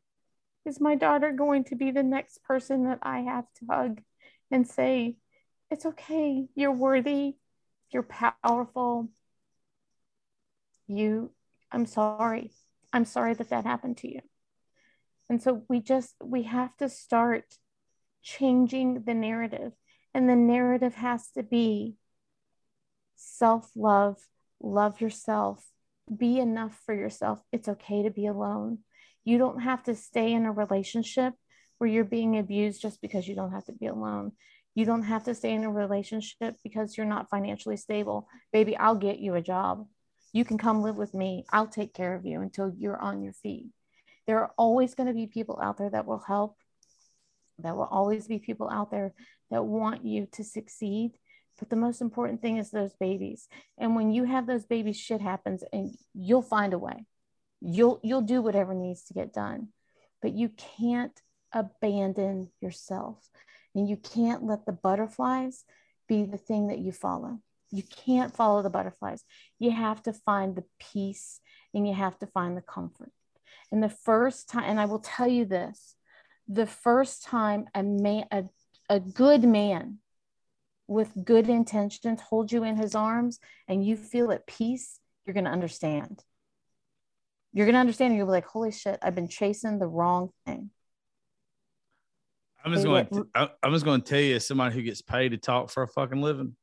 going to be the next person that I have to hug and say, it's okay, you're worthy, you're powerful, I'm sorry. I'm sorry that that happened to you. And so we have to start changing the narrative. And the narrative has to be self-love, love yourself, be enough for yourself. It's okay to be alone. You don't have to stay in a relationship where you're being abused just because you don't have to be alone. You don't have to stay in a relationship because you're not financially stable. Baby, I'll get you a job. You can come live with me. I'll take care of you until you're on your feet. There are always going to be people out there that will help. There will always be people out there that want you to succeed. But the most important thing is those babies. And when you have those babies, shit happens and you'll find a way. You'll do whatever needs to get done. But you can't abandon yourself. And you can't let the butterflies be the thing that you follow. You can't follow the butterflies. You have to find the peace and you have to find the comfort. And the first time, and I will tell you this, the first time a good man with good intentions holds you in his arms and you feel at peace, you're going to understand. You're going to understand. And you'll be like, holy shit, I've been chasing the wrong thing. I'm just going to tell you, as somebody who gets paid to talk for a fucking living,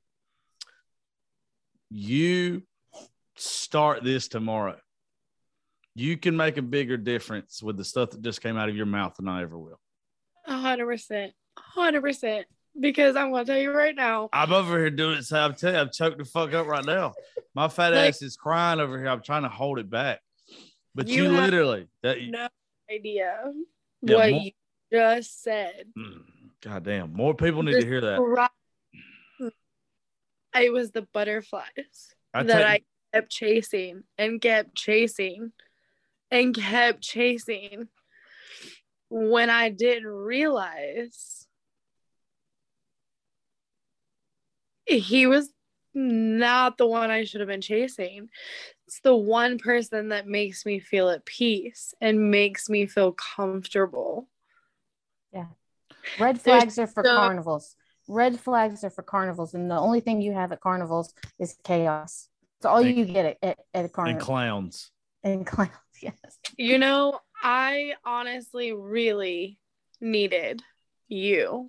you start this tomorrow. You can make a bigger difference with the stuff that just came out of your mouth than I ever will. 100%. 100%. Because I'm going to tell you right now. I'm over here doing it. So I'm telling you, I'm choked the fuck up right now. My fat ass is crying over here. I'm trying to hold it back. But you literally. No idea what you just said. God damn. More people need to hear that. It was the butterflies I kept chasing and kept chasing and kept chasing when I didn't realize he was not the one I should have been chasing. It's the one person that makes me feel at peace and makes me feel comfortable. Yeah. Red flags are for carnivals. Red flags are for carnivals. And the only thing you have at carnivals is chaos. It's all you get at a carnival. And clowns. And clowns, yes. You know, I honestly really needed you.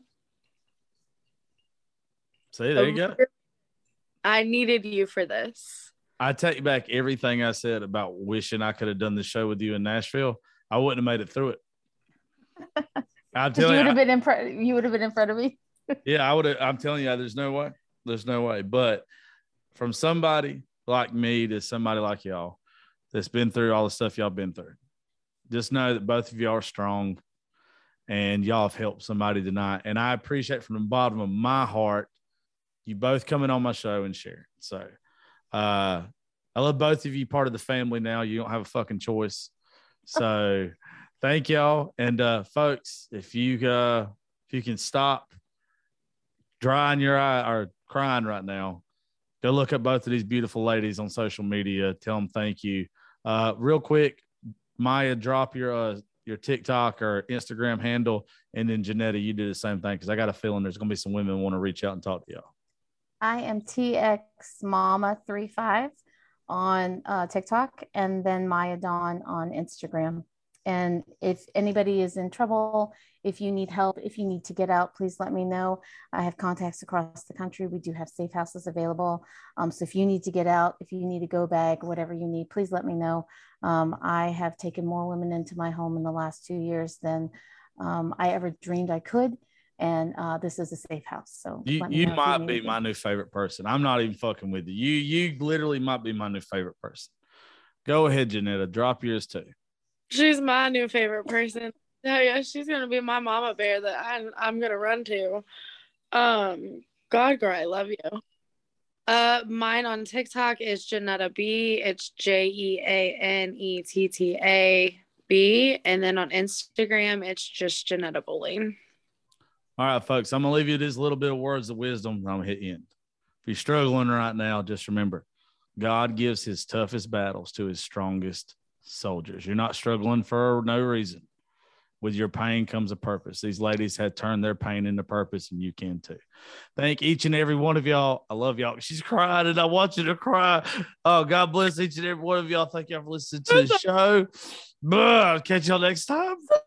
See, there you go. I needed you for this. I take back everything I said about wishing I could have done the show with you in Nashville. I wouldn't have made it through it. I'm telling you, you would have been in front of me. Yeah, I would have. I'm telling you, there's no way. There's no way. But from somebody like me to somebody like y'all that's been through all the stuff y'all been through, just know that both of y'all are strong and y'all have helped somebody tonight. And I appreciate from the bottom of my heart you both coming on my show and sharing. So I love both of you, part of the family now. You don't have a fucking choice. So thank y'all. And folks, if you can stop drying your eye or crying right now, go look at both of these beautiful ladies on social media. Tell them thank you. Real quick, Maya, drop your TikTok or Instagram handle, and then Janetta, you do the same thing because I got a feeling there's going to be some women who want to reach out and talk to y'all. I am TXMama35 on TikTok, and then Maya Dawn on Instagram. And if anybody is in trouble, if you need help, if you need to get out, please let me know. I have contacts across the country. We do have safe houses available. So if you need to get out, if you need a go bag, whatever you need, please let me know. I have taken more women into my home in the last 2 years than I ever dreamed I could. And this is a safe house. So you might be my new favorite person. I'm not even fucking with you. You literally might be my new favorite person. Go ahead, Janetta. Drop yours too. She's my new favorite person. Yeah, she's gonna be my mama bear that I'm gonna run to. God, girl, I love you. Mine on TikTok is Janetta B. It's JeanneTTAB. And then on Instagram, it's just Janetta Bowling. All right, folks, I'm going to leave you this little bit of words of wisdom. I'm going to hit end. If you're struggling right now, just remember, God gives his toughest battles to his strongest soldiers. You're not struggling for no reason. with your pain comes a purpose. These ladies had turned their pain into purpose, and you can too. Thank each and every one of y'all. I love y'all. She's crying, and I want you to cry. Oh, God bless each and every one of y'all. Thank y'all for listening to the show. Catch y'all next time.